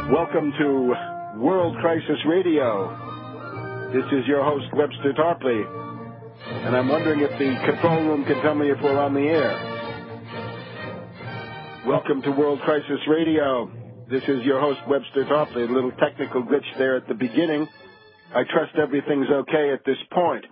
Welcome to World Crisis Radio. This is your host, Webster Tarpley, and I'm wondering if the control room can tell me if we're on the air. Welcome to World Crisis Radio. This is your host, Webster Tarpley. A little technical glitch there at the beginning. I trust everything's okay at this point.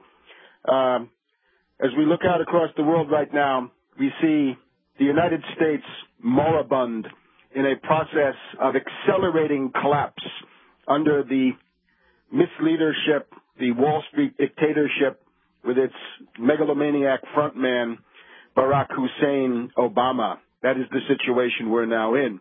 As we look out across the world right now, we see the United States moribund in a process of accelerating collapse under the misleadership, the Wall Street dictatorship with its megalomaniac frontman, Barack Hussein Obama. That is the situation we're now in.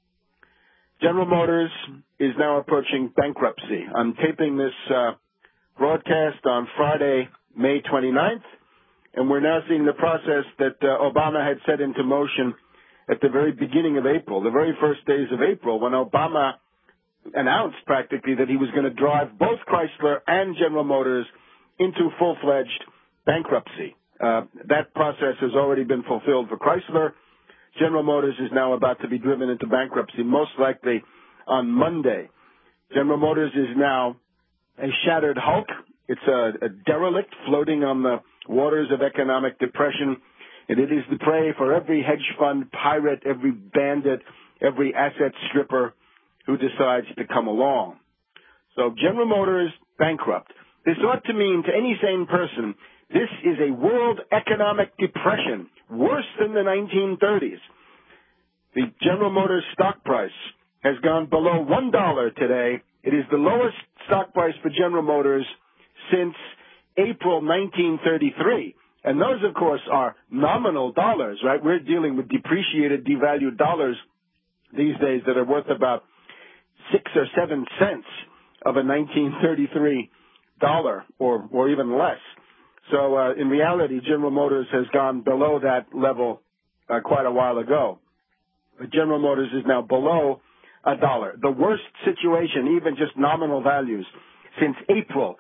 General Motors is now approaching bankruptcy. I'm taping this broadcast on Friday, May 29th, and we're now seeing the process that Obama had set into motion at the very beginning of April, the very first days of April, when Obama announced practically that he was going to drive both Chrysler and General Motors into full-fledged bankruptcy. That process has already been fulfilled for Chrysler. General Motors is now about to be driven into bankruptcy, most likely on Monday. General Motors is now a shattered hulk. It's a derelict floating on the waters of economic depression. And it is the prey for every hedge fund pirate, every bandit, every asset stripper who decides to come along. So General Motors bankrupt. This ought to mean to any sane person, this is a world economic depression, worse than the 1930s. The General Motors stock price has gone below $1 today. It is the lowest stock price for General Motors since April 1933. And those, of course, are nominal dollars, right? We're dealing with depreciated, devalued dollars these days that are worth about 6 or 7 cents of a 1933 dollar or even less. So in reality, General Motors has gone below that level quite a while ago. But General Motors is now below $1. The worst situation, even just nominal values, since April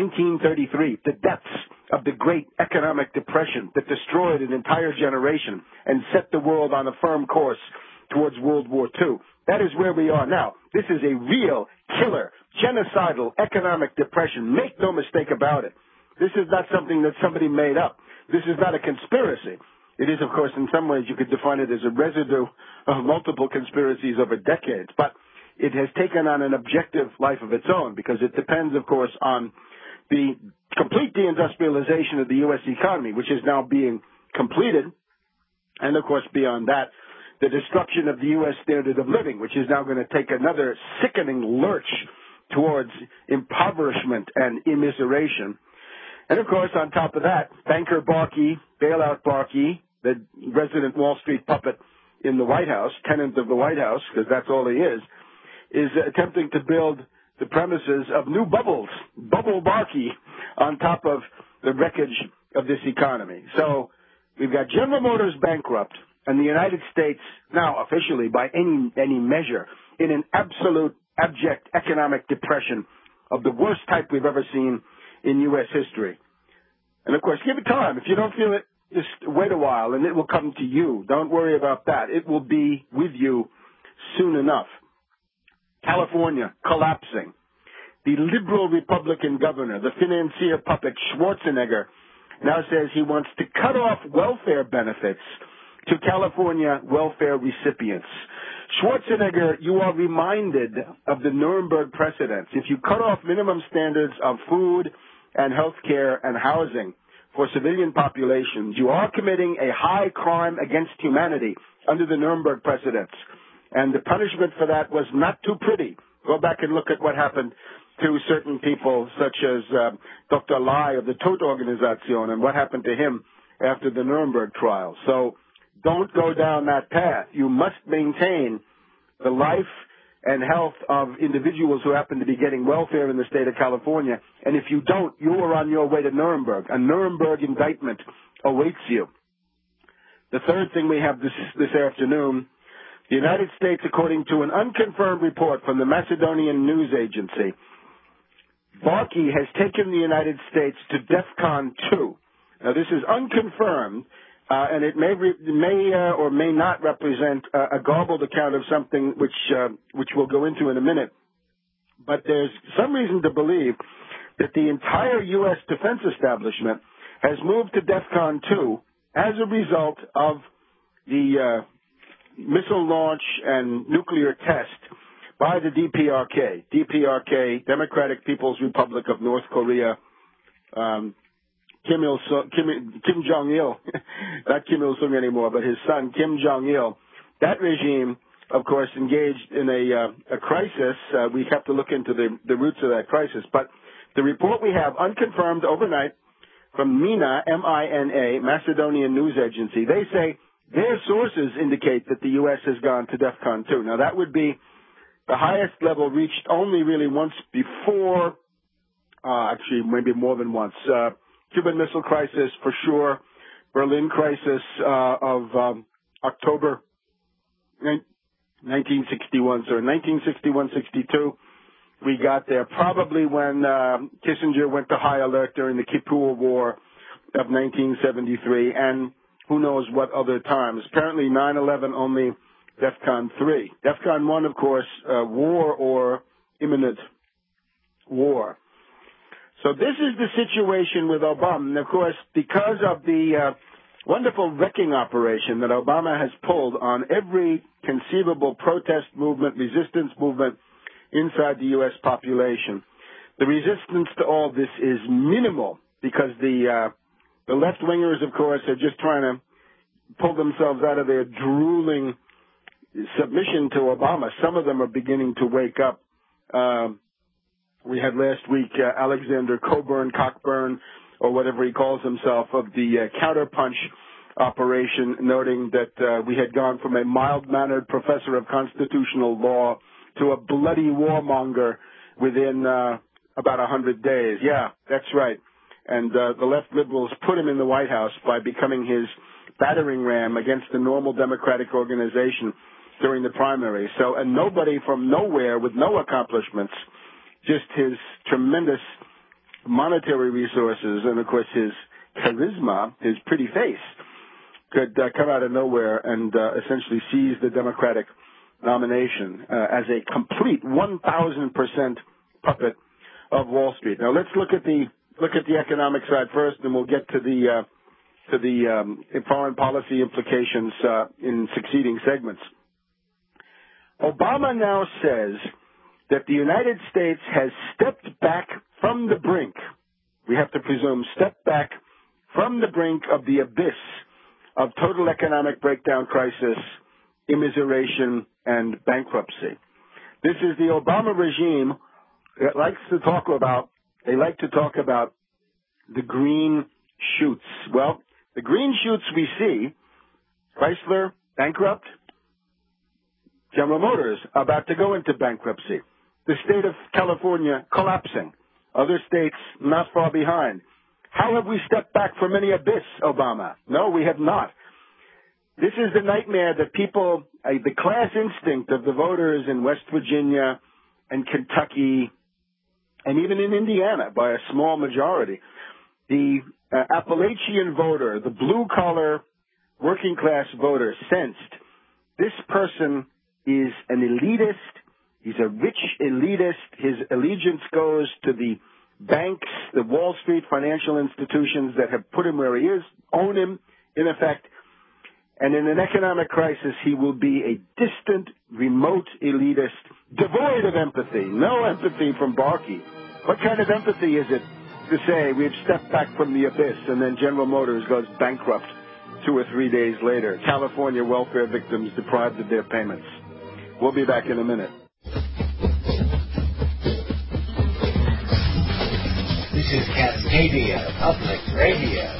1933, the depths of the great economic depression that destroyed an entire generation and set the world on a firm course towards World War II. That is where we are now. This is a real killer, genocidal economic depression. Make no mistake about it. This is not something that somebody made up. This is not a conspiracy. It is, of course, in some ways you could define it as a residue of multiple conspiracies over decades, but it has taken on an objective life of its own because it depends, of course, on the complete deindustrialization of the U.S. economy, which is now being completed, and, of course, beyond that, the destruction of the U.S. standard of living, which is now going to take another sickening lurch towards impoverishment and immiseration. And, of course, on top of that, banker Barkey, bailout Barkey, the resident Wall Street puppet in the White House, tenant of the White House, because that's all he is attempting to build the premises of new bubbles, Bubble Barkey, on top of the wreckage of this economy. So we've got General Motors bankrupt, and the United States now officially, by any measure, in an absolute abject economic depression of the worst type we've ever seen in U.S. history. And, of course, give it time. If you don't feel it, just wait a while, and it will come to you. Don't worry about that. It will be with you soon enough. California collapsing. The liberal Republican governor, the financier puppet Schwarzenegger, now says he wants to cut off welfare benefits to California welfare recipients. Schwarzenegger, you are reminded of the Nuremberg precedents. If you cut off minimum standards of food and health care and housing for civilian populations, you are committing a high crime against humanity under the Nuremberg precedents. And the punishment for that was not too pretty. Go back and look at what happened to certain people, such as Dr. Lai of the Todt Organization, and what happened to him after the Nuremberg trial. So don't go down that path. You must maintain the life and health of individuals who happen to be getting welfare in the state of California. And if you don't, you are on your way to Nuremberg. A Nuremberg indictment awaits you. The third thing we have this afternoon, the United States, according to an unconfirmed report from the Macedonian news agency, Barkey has taken the United States to DEFCON 2. Now, this is unconfirmed, and it may or may not represent a garbled account of something which we'll go into in a minute. But there's some reason to believe that the entire U.S. defense establishment has moved to DEFCON 2 as a result of the missile launch and nuclear test by the DPRK, Democratic People's Republic of North Korea, Kim Jong-il, not Kim Il-sung anymore, but his son, Kim Jong-il. That regime, of course, engaged in a crisis. We have to look into the roots of that crisis. But the report we have, unconfirmed overnight, from MENA, M-I-N-A, Macedonian News Agency, they say their sources indicate that the U.S. has gone to DEFCON 2. Now, that would be the highest level reached only really once before, actually maybe more than once. Cuban Missile Crisis, for sure. Berlin Crisis of October 1961, so 1961-62. We got there probably when Kissinger went to high alert during the Kippur War of 1973, and who knows what other times. Apparently 9/11 only DEFCON 3. DEFCON 1, of course, war or imminent war. So this is the situation with Obama. And, of course, because of the wonderful wrecking operation that Obama has pulled on every conceivable protest movement, resistance movement inside the U.S. population, the resistance to all this is minimal because the left-wingers, of course, are just trying to pull themselves out of their drooling submission to Obama. Some of them are beginning to wake up. We had last week Alexander Cockburn, or whatever he calls himself, of the counterpunch operation, noting that we had gone from a mild-mannered professor of constitutional law to a bloody warmonger within about 100 days. Yeah, that's right. And the left liberals put him in the White House by becoming his battering ram against the normal Democratic organization during the primary. So, and nobody from nowhere with no accomplishments, just his tremendous monetary resources and, of course, his charisma, his pretty face, could come out of nowhere and essentially seize the Democratic nomination as a complete 1,000% puppet of Wall Street. Now let's look at the economic side first, and we'll get to the foreign policy implications in succeeding segments. Obama now says that the United States has stepped back from the brink. We have to presume stepped back from the brink of the abyss of total economic breakdown, crisis, immiseration, and bankruptcy. This is the Obama regime that likes to talk about, they like to talk about the green shoots. Well, the green shoots we see, Chrysler bankrupt, General Motors about to go into bankruptcy, the state of California collapsing, other states not far behind. How have we stepped back from any abyss, Obama? No, we have not. This is the nightmare that people, the class instinct of the voters in West Virginia and Kentucky and even in Indiana by a small majority, the Appalachian voter, the blue-collar working-class voter sensed this person is an elitist. He's a rich elitist. His allegiance goes to the banks, the Wall Street financial institutions that have put him where he is, own him, in effect. And in an economic crisis, he will be a distant, remote elitist, devoid of empathy. No empathy from Barkey. What kind of empathy is it to say we've stepped back from the abyss and then General Motors goes bankrupt 2 or 3 days later? California welfare victims deprived of their payments. We'll be back in a minute. This is Cascadia Public Radio.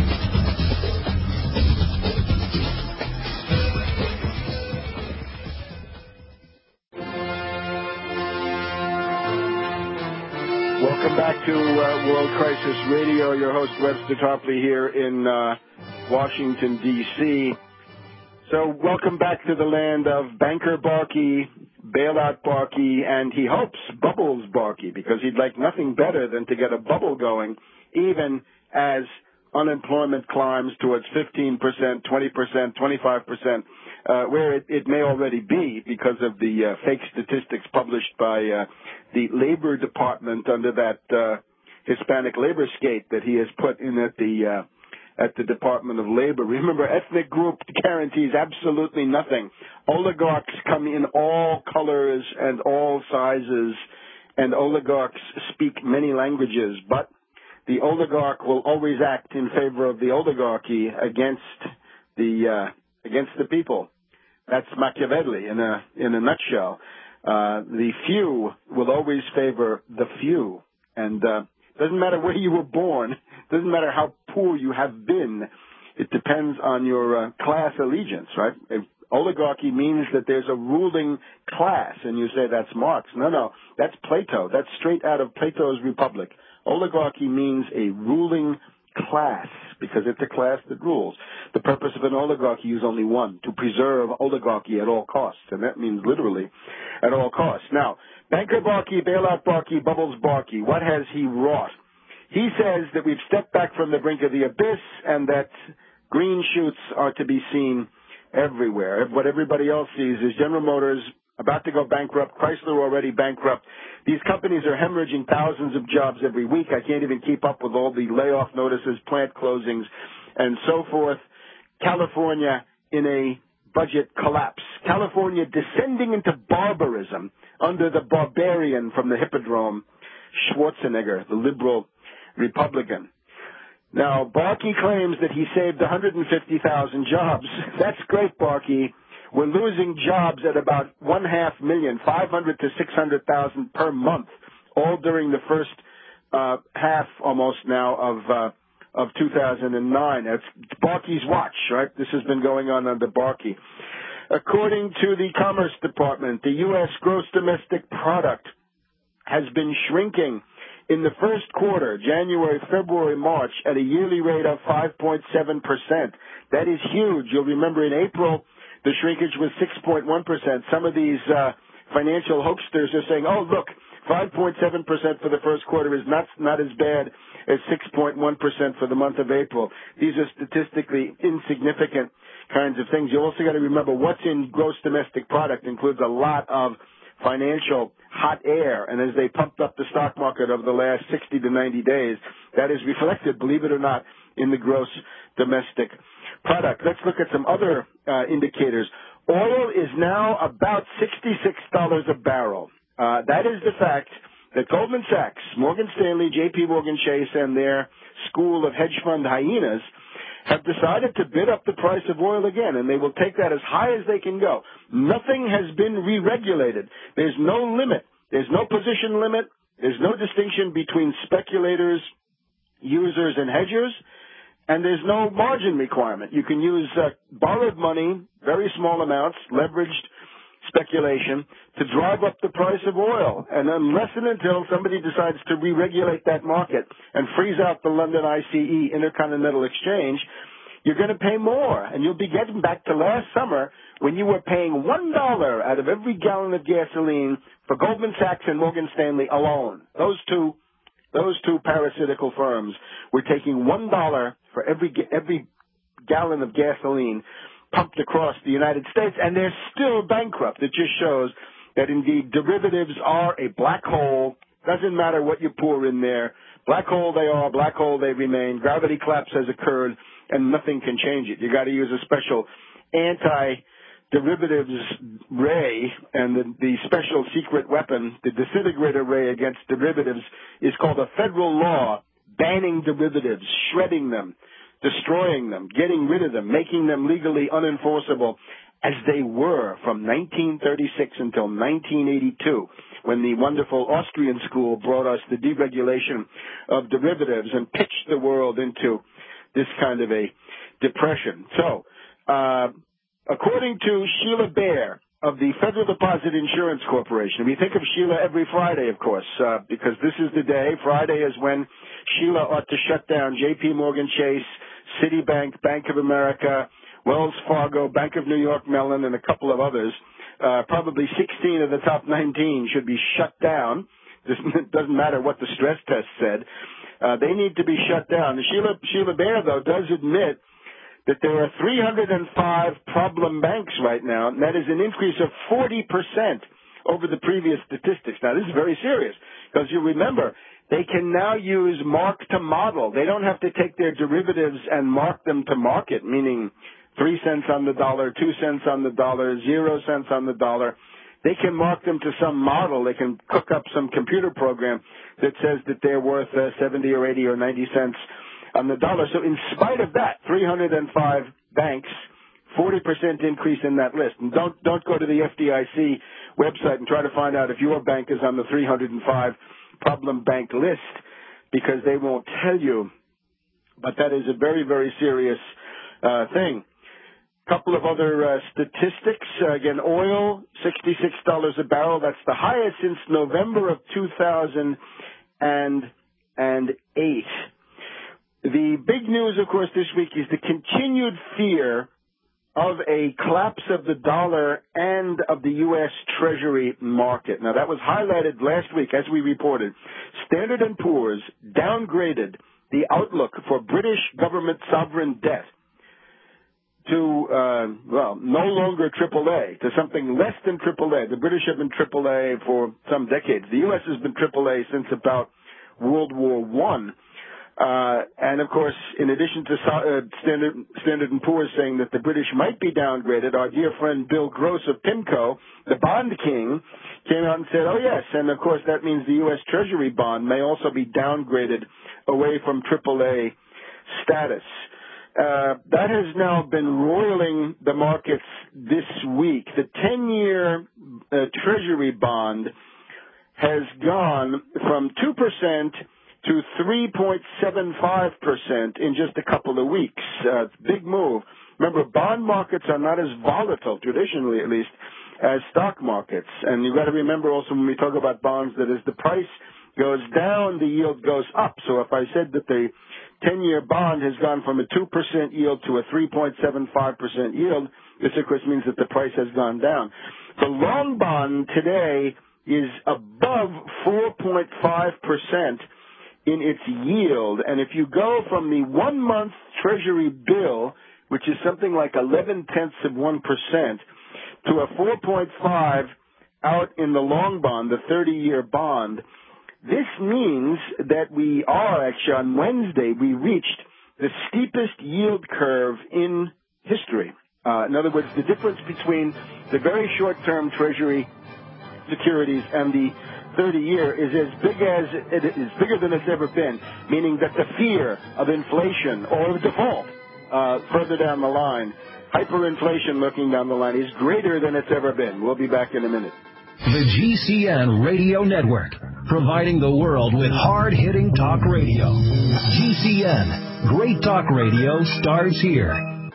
Welcome back to World Crisis Radio. Your host, Webster Tarpley, here in Washington, D.C. So welcome back to the land of Banker Barkey, Bailout Barkey, and he hopes Bubbles Barkey, because he'd like nothing better than to get a bubble going, even as unemployment climbs towards 15%, 20%, 25%, where it may already be because of the fake statistics published by the Labor Department under that Hispanic labor skate that he has put in at the Department of Labor. Remember, ethnic group guarantees absolutely nothing. Oligarchs come in all colors and all sizes, and oligarchs speak many languages, but the oligarch will always act in favor of the oligarchy against the people. That's Machiavelli in a nutshell. The few will always favor the few, and doesn't matter where you were born, doesn't matter how poor you have been. It depends on your class allegiance, right? If oligarchy means that there's a ruling class, and you say that's Marx. No, that's Plato. That's straight out of Plato's Republic. Oligarchy means a ruling class, because it's a class that rules. The purpose of an oligarchy is only one, to preserve oligarchy at all costs, and that means literally at all costs. Now, Banker Barkey, Bailout Barkey, Bubbles Barkey, what has he wrought? He says that we've stepped back from the brink of the abyss and that green shoots are to be seen everywhere. What everybody else sees is General Motors about to go bankrupt, Chrysler already bankrupt. These companies are hemorrhaging thousands of jobs every week. I can't even keep up with all the layoff notices, plant closings, and so forth. California in a budget collapse. California descending into barbarism under the barbarian from the Hippodrome, Schwarzenegger, the liberal Republican. Now, Barkey claims that he saved 150,000 jobs. That's great, Barkey. We're losing jobs at about 500,000 to 600,000 per month, all during the first half almost now of 2009. That's Barkey's watch, right? This has been going on under Barkey. According to the Commerce Department, the U.S. gross domestic product has been shrinking in the first quarter, January, February, March, at a yearly rate of 5.7%. That is huge. You'll remember in April, the shrinkage was 6.1%. Some of these financial hoaxsters are saying, oh, look, 5.7% for the first quarter is not as bad as 6.1% for the month of April. These are statistically insignificant kinds of things. You also got to remember what's in gross domestic product includes a lot of financial hot air, and as they pumped up the stock market over the last 60 to 90 days, that is reflected, believe it or not, in the gross domestic product. Let's look at some other indicators. Oil is now about $66 a barrel. That is the fact that Goldman Sachs, Morgan Stanley, J.P. Morgan Chase, and their school of hedge fund hyenas have decided to bid up the price of oil again, and they will take that as high as they can go. Nothing has been re-regulated. There's no limit. There's no position limit. There's no distinction between speculators, users, and hedgers, and there's no margin requirement. You can use borrowed money, very small amounts, leveraged speculation, to drive up the price of oil. And unless and until somebody decides to re-regulate that market and freeze out the London ICE, Intercontinental Exchange, you're going to pay more. And you'll be getting back to last summer when you were paying $1 out of every gallon of gasoline for Goldman Sachs and Morgan Stanley alone. Those two parasitical firms were taking $1 for every gallon of gasoline pumped across the United States, and they're still bankrupt. It just shows that, indeed, derivatives are a black hole. Doesn't matter what you pour in there. Black hole they are, black hole they remain. Gravity collapse has occurred, and nothing can change it. You got to use a special anti-derivatives ray, and the special secret weapon, the disintegrator ray against derivatives, is called a federal law banning derivatives, shredding them, destroying them, getting rid of them, making them legally unenforceable, as they were from 1936 until 1982, when the wonderful Austrian school brought us the deregulation of derivatives and pitched the world into this kind of a depression. So, according to Sheila Bair of the Federal Deposit Insurance Corporation, we think of Sheila every Friday, of course, because this is the day. Friday is when Sheila ought to shut down J.P. Morgan Chase, Citibank, Bank of America, Wells Fargo, Bank of New York Mellon, and a couple of others. Probably 16 of the top 19 should be shut down. It doesn't matter what the stress test said. They need to be shut down. Sheila Bair, though, does admit that there are 305 problem banks right now, and that is an increase of 40% over the previous statistics. Now, this is very serious, because you remember, they can now use mark to model. They don't have to take their derivatives and mark them to market, meaning 3 cents on the dollar, 2 cents on the dollar, 0 cents on the dollar. They can mark them to some model. They can cook up some computer program that says that they're worth 70 or 80 or 90 cents on the dollar. So in spite of that, 305 banks, 40% increase in that list. And don't go to the FDIC website and try to find out if your bank is on the 305 problem bank list, because they won't tell you. But that is a very, very serious thing. Couple of other statistics. Again, oil, $66 a barrel. That's the highest since November of 2008. The big news, of course, this week is the continued fear of a collapse of the dollar and of the U.S. Treasury market. Now, that was highlighted last week, as we reported. Standard & Poor's downgraded the outlook for British government sovereign debt to, no longer AAA, to something less than AAA. The British have been AAA for some decades. The U.S. has been AAA since about World War I. And, of course, in addition to Standard & Poor's saying that the British might be downgraded, our dear friend Bill Gross of PIMCO, the bond king, came out and said, oh, yes, and, of course, that means the U.S. Treasury bond may also be downgraded away from AAA status. That has now been roiling the markets this week. The 10-year Treasury bond has gone from 2% to 3.75% in just a couple of weeks. Big move. Remember, bond markets are not as volatile, traditionally at least, as stock markets. And you've got to remember also when we talk about bonds that as the price goes down, the yield goes up. So if I said that the 10-year bond has gone from a 2% yield to a 3.75% yield, this, of course, means that the price has gone down. The long bond today is above 4.5% in its yield. And if you go from the 1-month Treasury bill, which is something like 0.11%, to a 4.5 out in the long bond, the 30-year bond, this means that we are, actually, on Wednesday, we reached the steepest yield curve in history. In other words, the difference between the very short-term Treasury securities and the 30-year is bigger than it's ever been, meaning that the fear of inflation or of default further down the line, hyperinflation looking down the line, is greater than it's ever been. We'll be back in a minute. The GCN Radio Network, providing the world with hard-hitting talk radio. GCN, great talk radio starts here.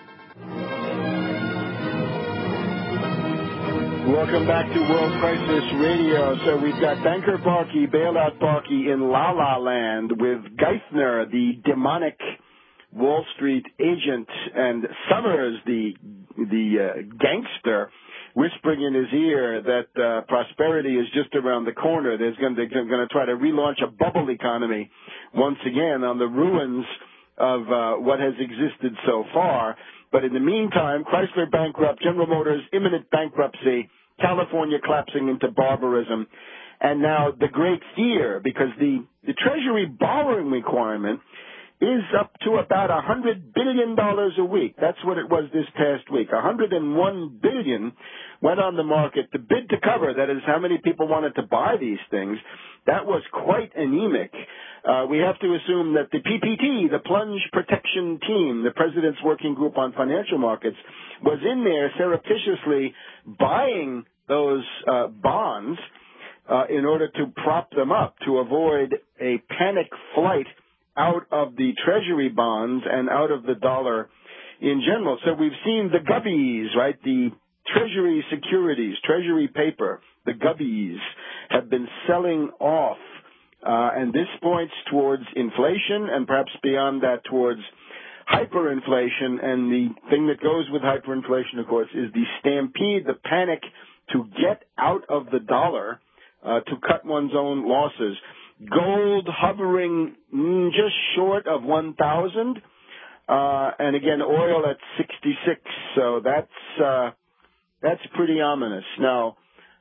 Welcome back to World Crisis Radio. So we've got Banker Barkey, Bailout Barkey in La La Land with Geithner, the demonic Wall Street agent, and Summers, the gangster, whispering in his ear that prosperity is just around the corner. They're going to try to relaunch a bubble economy once again on the ruins of what has existed so far. But in the meantime, Chrysler bankrupt, General Motors imminent bankruptcy, California collapsing into barbarism, and now the great fear, because the Treasury borrowing requirement is up to about $100 billion a week. That's what it was this past week. $101 billion went on the market. The bid to cover, that is how many people wanted to buy these things, that was quite anemic. We have to assume that the PPT, the Plunge Protection Team, the President's Working Group on Financial Markets, was in there surreptitiously buying those bonds in order to prop them up, to avoid a panic flight out of the Treasury bonds and out of the dollar in general. So we've seen the gubbies, right, the Treasury securities, Treasury paper, the gubbies have been selling off. And this points towards inflation and perhaps beyond that towards hyperinflation. And the thing that goes with hyperinflation, of course, is the stampede, the panic to get out of the dollar, to cut one's own losses. Gold hovering just short of 1,000. And again, oil at 66. So that's pretty ominous. Now,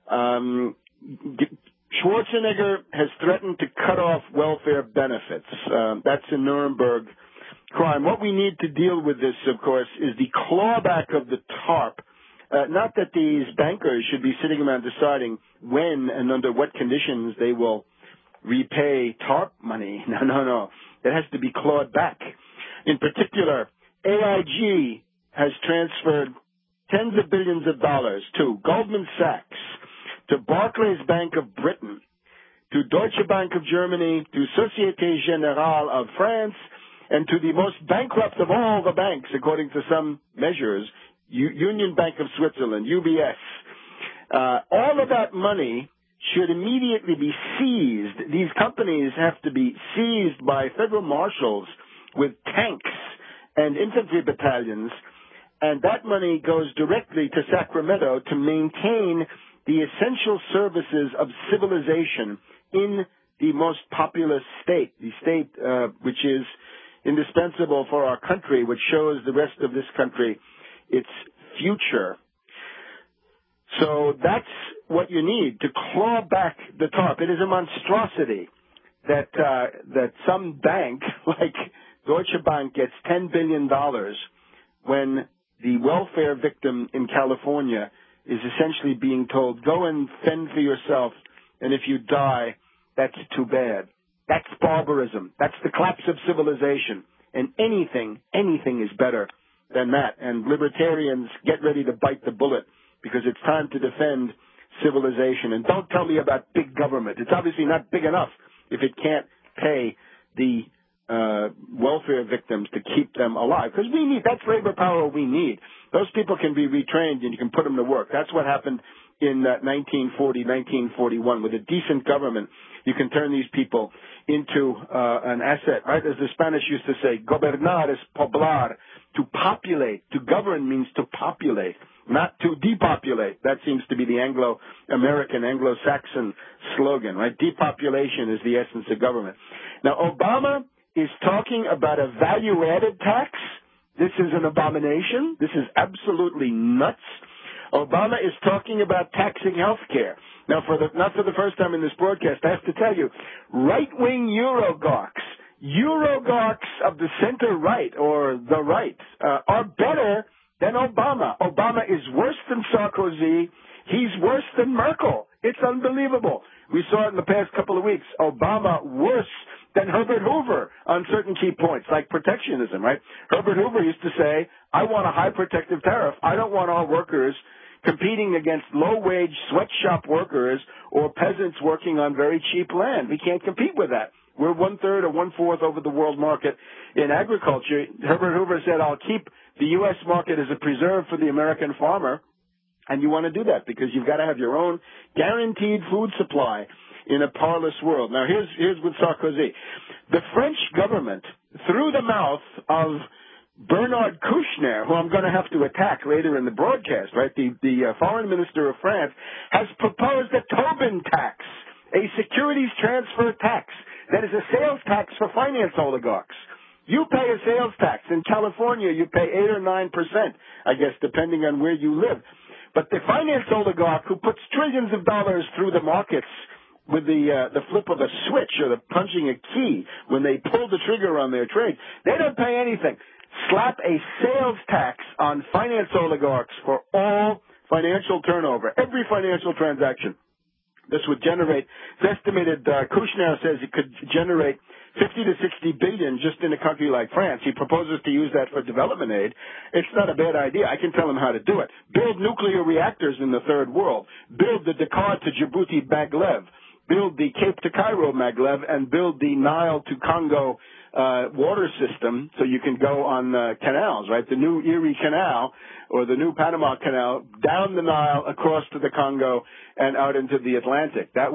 Schwarzenegger has threatened to cut off welfare benefits. That's a Nuremberg crime. What we need to deal with this, of course, is the clawback of the TARP. Not that these bankers should be sitting around deciding when and under what conditions they will repay TARP money. No. It has to be clawed back. In particular, AIG has transferred tens of billions of dollars to Goldman Sachs, to Barclays Bank of Britain, to Deutsche Bank of Germany, to Société Générale of France, and to the most bankrupt of all the banks, according to some measures, Union Bank of Switzerland, UBS. All of that money should immediately be seized. These companies have to be seized by federal marshals with tanks and infantry battalions, and that money goes directly to Sacramento to maintain the essential services of civilization in the most populous state, the state which is indispensable for our country, which shows the rest of this country its future. So that's what you need to claw back the TARP. It is a monstrosity that some bank like Deutsche Bank gets $10 billion when the welfare victim in California is essentially being told, go and fend for yourself, and if you die, that's too bad. That's barbarism. That's the collapse of civilization. And anything is better than that. And libertarians, get ready to bite the bullet, because it's time to defend civilization. And don't tell me about big government. It's obviously not big enough if it can't pay the welfare victims to keep them alive. Because that's labor power we need. Those people can be retrained and you can put them to work. That's what happened in 1940, 1941. With a decent government, you can turn these people into an asset, right? As the Spanish used to say, gobernar es poblar. To populate, to govern means to populate, not to depopulate. That seems to be the Anglo-American, Anglo-Saxon slogan, right? Depopulation is the essence of government. Now, Obama is talking about a value-added tax. This is an abomination. This is absolutely nuts. Obama is talking about taxing health care. Now, not for the first time in this broadcast, I have to tell you, right-wing Eurogawks of the center-right or the right are better than Obama. Obama is worse than Sarkozy. He's worse than Merkel. It's unbelievable. We saw it in the past couple of weeks. Obama worse than Herbert Hoover on certain key points, like protectionism, right? Herbert Hoover used to say, I want a high protective tariff. I don't want our workers competing against low-wage sweatshop workers or peasants working on very cheap land. We can't compete with that. We're 1/3 or 1/4 over the world market in agriculture. Herbert Hoover said, I'll keep the U.S. market as a preserve for the American farmer. And you want to do that because you've got to have your own guaranteed food supply in a parlous world. Now, here's with Sarkozy. The French government, through the mouth of Bernard Kouchner, who I'm going to have to attack later in the broadcast, right? The foreign minister of France has proposed a Tobin tax, a securities transfer tax. That is a sales tax for finance oligarchs. You pay a sales tax. In California, you pay 8 or 9%, I guess, depending on where you live. But the finance oligarch who puts trillions of dollars through the markets with the flip of a switch or the punching a key when they pull the trigger on their trade, they don't pay anything. Slap a sales tax on finance oligarchs for all financial turnover, every financial transaction. This would generate, it's estimated, Kouchner says it could generate 50 to 60 billion just in a country like France. He proposes to use that for development aid. It's not a bad idea. I can tell him how to do it. Build nuclear reactors in the third world. Build the Dakar to Djibouti maglev. Build the Cape to Cairo maglev, and build the Nile to Congo water system so you can go on canals, right? The new Erie Canal or the new Panama Canal down the Nile across to the Congo and out into the Atlantic. That's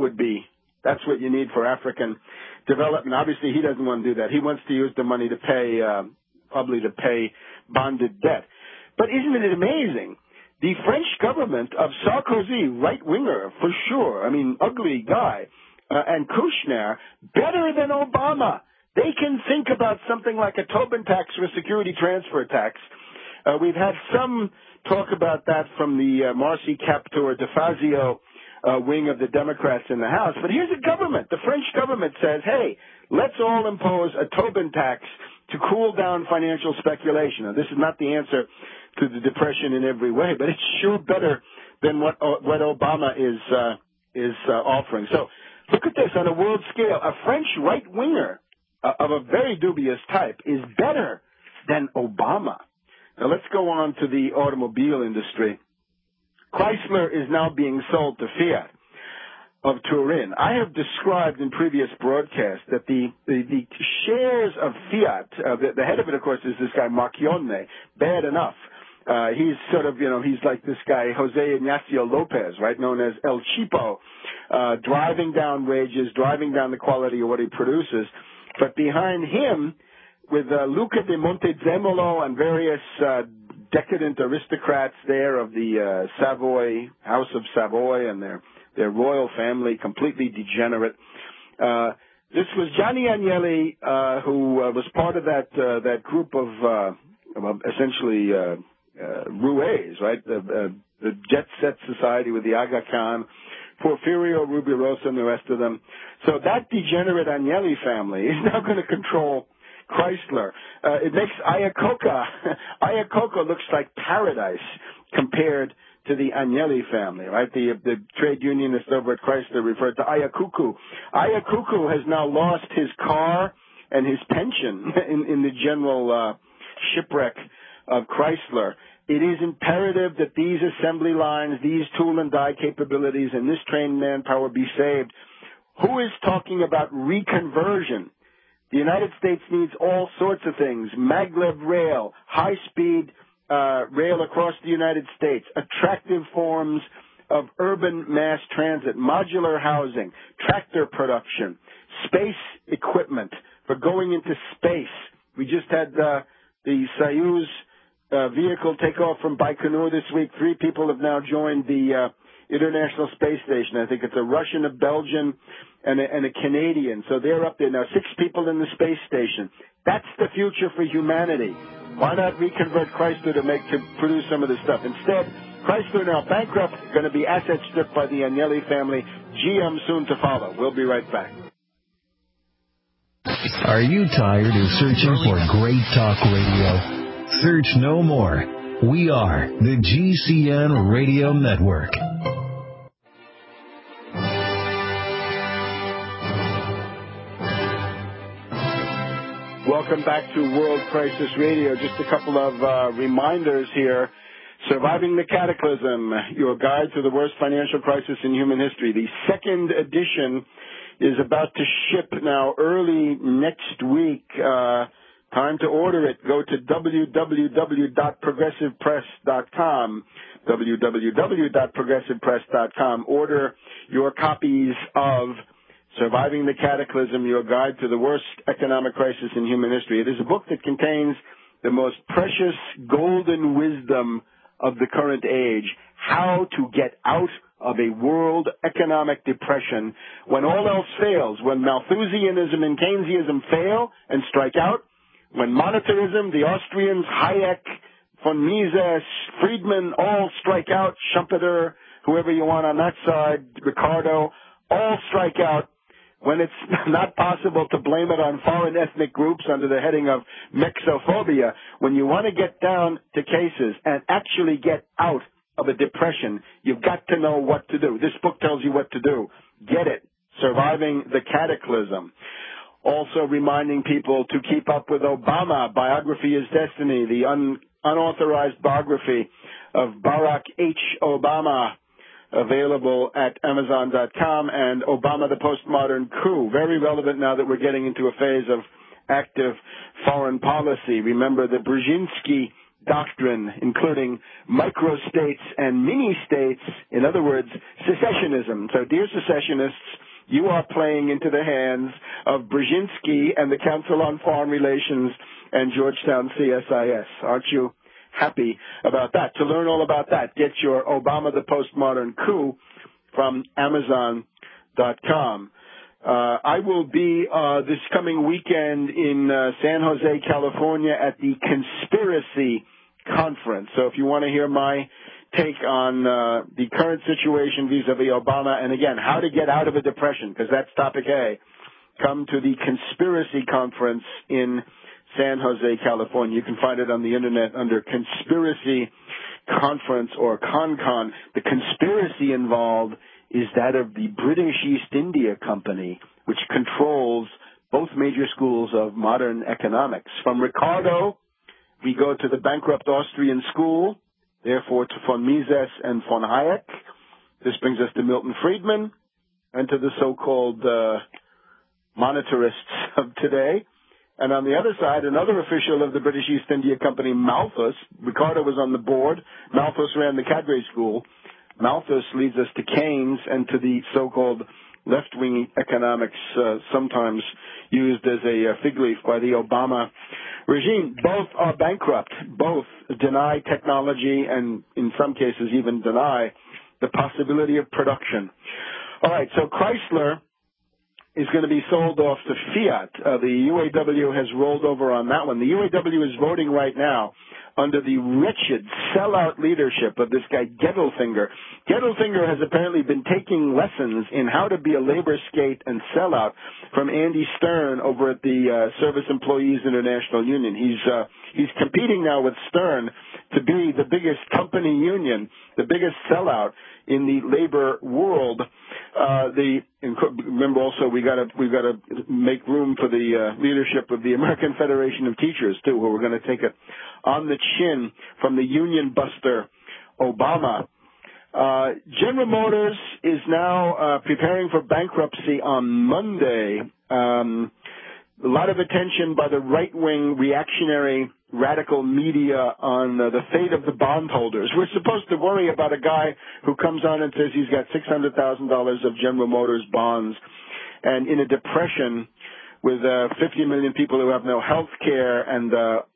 what you need for African development. Obviously, he doesn't want to do that. He wants to use the money to pay, probably to pay bonded debt. But isn't it amazing? The French government of Sarkozy, right-winger for sure, I mean, ugly guy, and Kushner better than Obama. They can think about something like a Tobin tax or a security transfer tax. We've had some talk about that from the Marcy Kaptur DeFazio wing of the Democrats in the House. But here's a government. The French government says, hey, let's all impose a Tobin tax to cool down financial speculation. Now, this is not the answer to the Depression in every way, but it's sure better than what Obama is offering. So look at this on a world scale. A French right-winger of a very dubious type is better than Obama. Now, let's go on to the automobile industry. Chrysler is now being sold to Fiat of Turin. I have described in previous broadcasts that the shares of Fiat, the head of it, of course, is this guy Marchionne, bad enough. He's sort of, he's like this guy, Jose Ignacio Lopez, right, known as El Cheapo, driving down wages, driving down the quality of what he produces. But behind him, with Luca de Montezemolo and various decadent aristocrats there of the Savoy, House of Savoy, and their royal family, completely degenerate. This was Gianni Agnelli, who was part of that group of essentially roués, right? The Jet Set Society with the Aga Khan, Porfirio Rubirosa, and the rest of them. So that degenerate Agnelli family is now going to control Chrysler. It makes Iacocca looks like paradise compared to the Agnelli family, right? The trade unionist over at Chrysler referred to Ayacucu. Ayacucu has now lost his car and his pension in the general shipwreck of Chrysler. It is imperative that these assembly lines, these tool and die capabilities, and this trained manpower be saved. Who is talking about reconversion? The United States needs all sorts of things. Maglev rail, high-speed rail across the United States, attractive forms of urban mass transit, modular housing, tractor production, space equipment for going into space. We just had the Soyuz vehicle take off from Baikonur this week. 3 people have now joined the International Space Station. I think it's a Russian, a Belgian, and a Canadian. So they're up there now. 6 people in the space station. That's the future for humanity. Why not reconvert Chrysler to produce some of this stuff? Instead, Chrysler now bankrupt, going to be asset stripped by the Agnelli family. GM soon to follow. We'll be right back. Are you tired of searching for great talk radio? Search no more. We are the GCN Radio Network. Welcome back to World Crisis Radio. Just a couple of reminders here. Surviving the Cataclysm, your guide to the worst financial crisis in human history. The second edition is about to ship now early next week. Time to order it. Go to www.progressivepress.com, www.progressivepress.com. Order your copies of Surviving the Cataclysm, your guide to the worst economic crisis in human history. It is a book that contains the most precious golden wisdom of the current age, how to get out of a world economic depression when all else fails, when Malthusianism and Keynesianism fail and strike out, when monetarism, the Austrians, Hayek, von Mises, Friedman all strike out, Schumpeter, whoever you want on that side, Ricardo, all strike out, when it's not possible to blame it on foreign ethnic groups under the heading of mexophobia, when you want to get down to cases and actually get out of a depression, you've got to know what to do. This book tells you what to do. Get it. Surviving the Cataclysm. Also reminding people to keep up with Obama. Biography is Destiny, the unauthorized biography of Barack H. Obama, available at Amazon.com, and Obama, the Postmodern Coup. Very relevant now that we're getting into a phase of active foreign policy. Remember the Brzezinski doctrine, including microstates and mini-states, in other words, secessionism. So, dear secessionists, you are playing into the hands of Brzezinski and the Council on Foreign Relations and Georgetown CSIS. Aren't you happy about that? To learn all about that, get your Obama the Postmodern Coup from Amazon.com. I will be this coming weekend in San Jose, California at the Conspiracy Conference. So if you want to hear my take on the current situation vis-a-vis Obama, and again, how to get out of a depression, because that's topic A, come to the Conspiracy Conference in San Jose, California. You can find it on the internet under Conspiracy Conference or ConCon. The conspiracy involved is that of the British East India Company, which controls both major schools of modern economics. From Ricardo, we go to the bankrupt Austrian school, therefore to von Mises and von Hayek. This brings us to Milton Friedman and to the so-called monetarists of today. And on the other side, another official of the British East India Company, Malthus. Ricardo was on the board. Malthus ran the Cadre School. Malthus leads us to Keynes and to the so-called left-wing economics, sometimes used as a fig leaf by the Obama regime. Both are bankrupt. Both deny technology and, in some cases, even deny the possibility of production. All right, so Chrysler is going to be sold off to Fiat. The UAW has rolled over on that one. The UAW is voting right now under the wretched sellout leadership of this guy Gettelfinger. Gettelfinger has apparently been taking lessons in how to be a labor skate and sellout from Andy Stern over at the Service Employees International Union. He's competing now with Stern to be the biggest company union, the biggest sellout in the labor world. Remember also we've got to make room for the leadership of the American Federation of Teachers too, who we're going to take it on the chin from the union buster Obama. General Motors is now preparing for bankruptcy on Monday. A lot of attention by the right-wing reactionary radical media on the fate of the bondholders. We're supposed to worry about a guy who comes on and says he's got $600,000 of General Motors bonds, and in a depression with 50 million people who have no health care and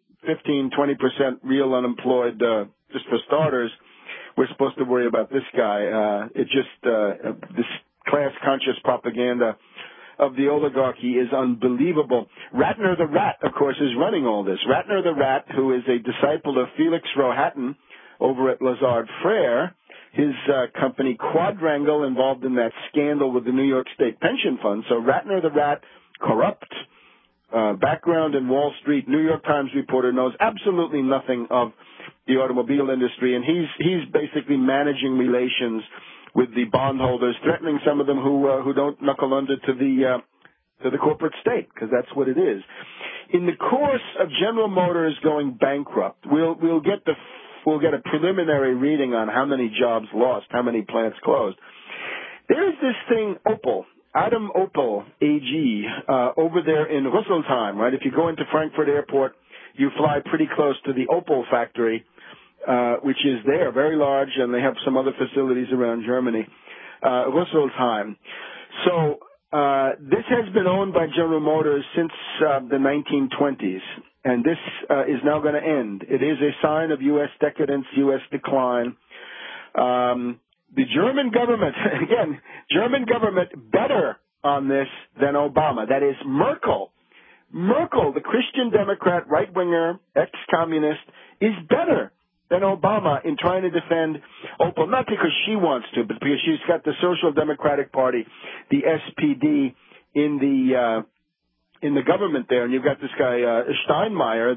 15-20% real unemployed, just for starters. We're supposed to worry about this guy. This class-conscious propaganda of the oligarchy is unbelievable. Ratner the Rat, of course, is running all this. Ratner the Rat, who is a disciple of Felix Rohatyn over at Lazard Frères, his company Quadrangle involved in that scandal with the New York State Pension Fund. So Ratner the Rat, corrupt, background in Wall Street, New York Times reporter, knows absolutely nothing of the automobile industry, and he's basically managing relations with the bondholders, threatening some of them who don't knuckle under to the corporate state, because that's what it is. In the course of General Motors going bankrupt, we'll get a preliminary reading on how many jobs lost, how many plants closed. There's this thing, Opel. Adam Opel AG, over there in Rüsselsheim, right? If you go into Frankfurt Airport, you fly pretty close to the Opel factory, which is there, very large, and they have some other facilities around Germany, Rüsselsheim. So this has been owned by General Motors since the 1920s, and this is now going to end. It is a sign of U.S. decadence, U.S. decline. The German government, again, German government better on this than Obama. That is Merkel. Merkel, the Christian Democrat, right-winger, ex-communist, is better than Obama in trying to defend Opel, not because she wants to, but because she's got the Social Democratic Party, the SPD, in the government there, and you've got this guy Steinmeier,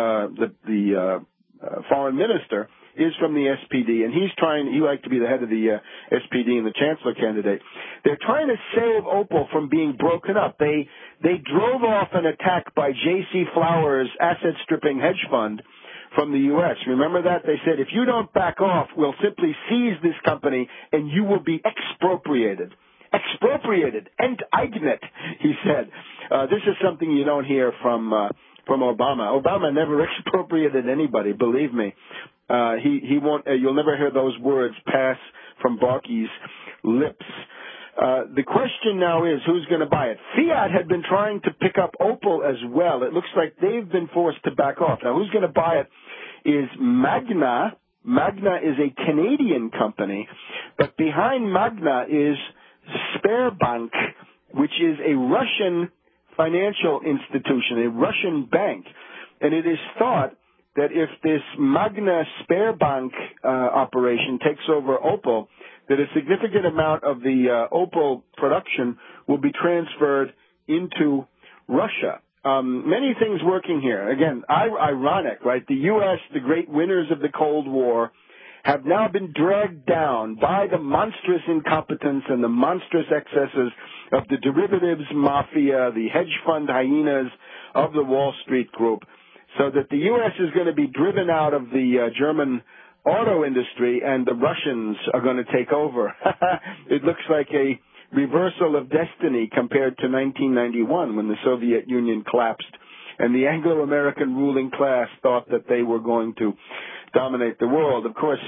the foreign minister, is from the SPD, and he liked to be the head of the SPD and the chancellor candidate. They're trying to save Opel from being broken up. They drove off an attack by J.C. Flowers' asset-stripping hedge fund from the U.S. Remember that? They said, if you don't back off, we'll simply seize this company and you will be expropriated. Expropriated. Enteignet, he said. This is something you don't hear from Obama. Obama never expropriated anybody, believe me. He won't. You'll never hear those words pass from Barkey's lips. The question now is, who's going to buy it? Fiat had been trying to pick up Opel as well. It looks like they've been forced to back off. Now, who's going to buy it is Magna. Magna is a Canadian company, but behind Magna is Sberbank which is a Russian financial institution, a Russian bank. And it is thought that if this Magna Sberbank operation takes over Opel, that a significant amount of the Opel production will be transferred into Russia. Many things working here. Again, ironic, right? The U.S., the great winners of the Cold War, have now been dragged down by the monstrous incompetence and the monstrous excesses of the derivatives mafia, the hedge fund hyenas of the Wall Street Group, so that the U.S. is going to be driven out of the German auto industry and the Russians are going to take over. It looks like a reversal of destiny compared to 1991 when the Soviet Union collapsed and the Anglo-American ruling class thought that they were going to dominate the world. Of course,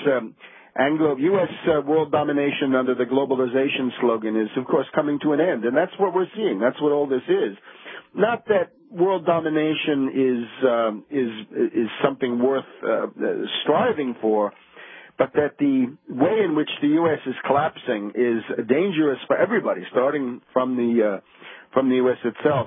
U.S. world domination under the globalization slogan is, of course, coming to an end, and that's what we're seeing. That's what all this is. Not that world domination is something worth striving for, but that the way in which the U.S. is collapsing is dangerous for everybody, starting from the U.S. itself.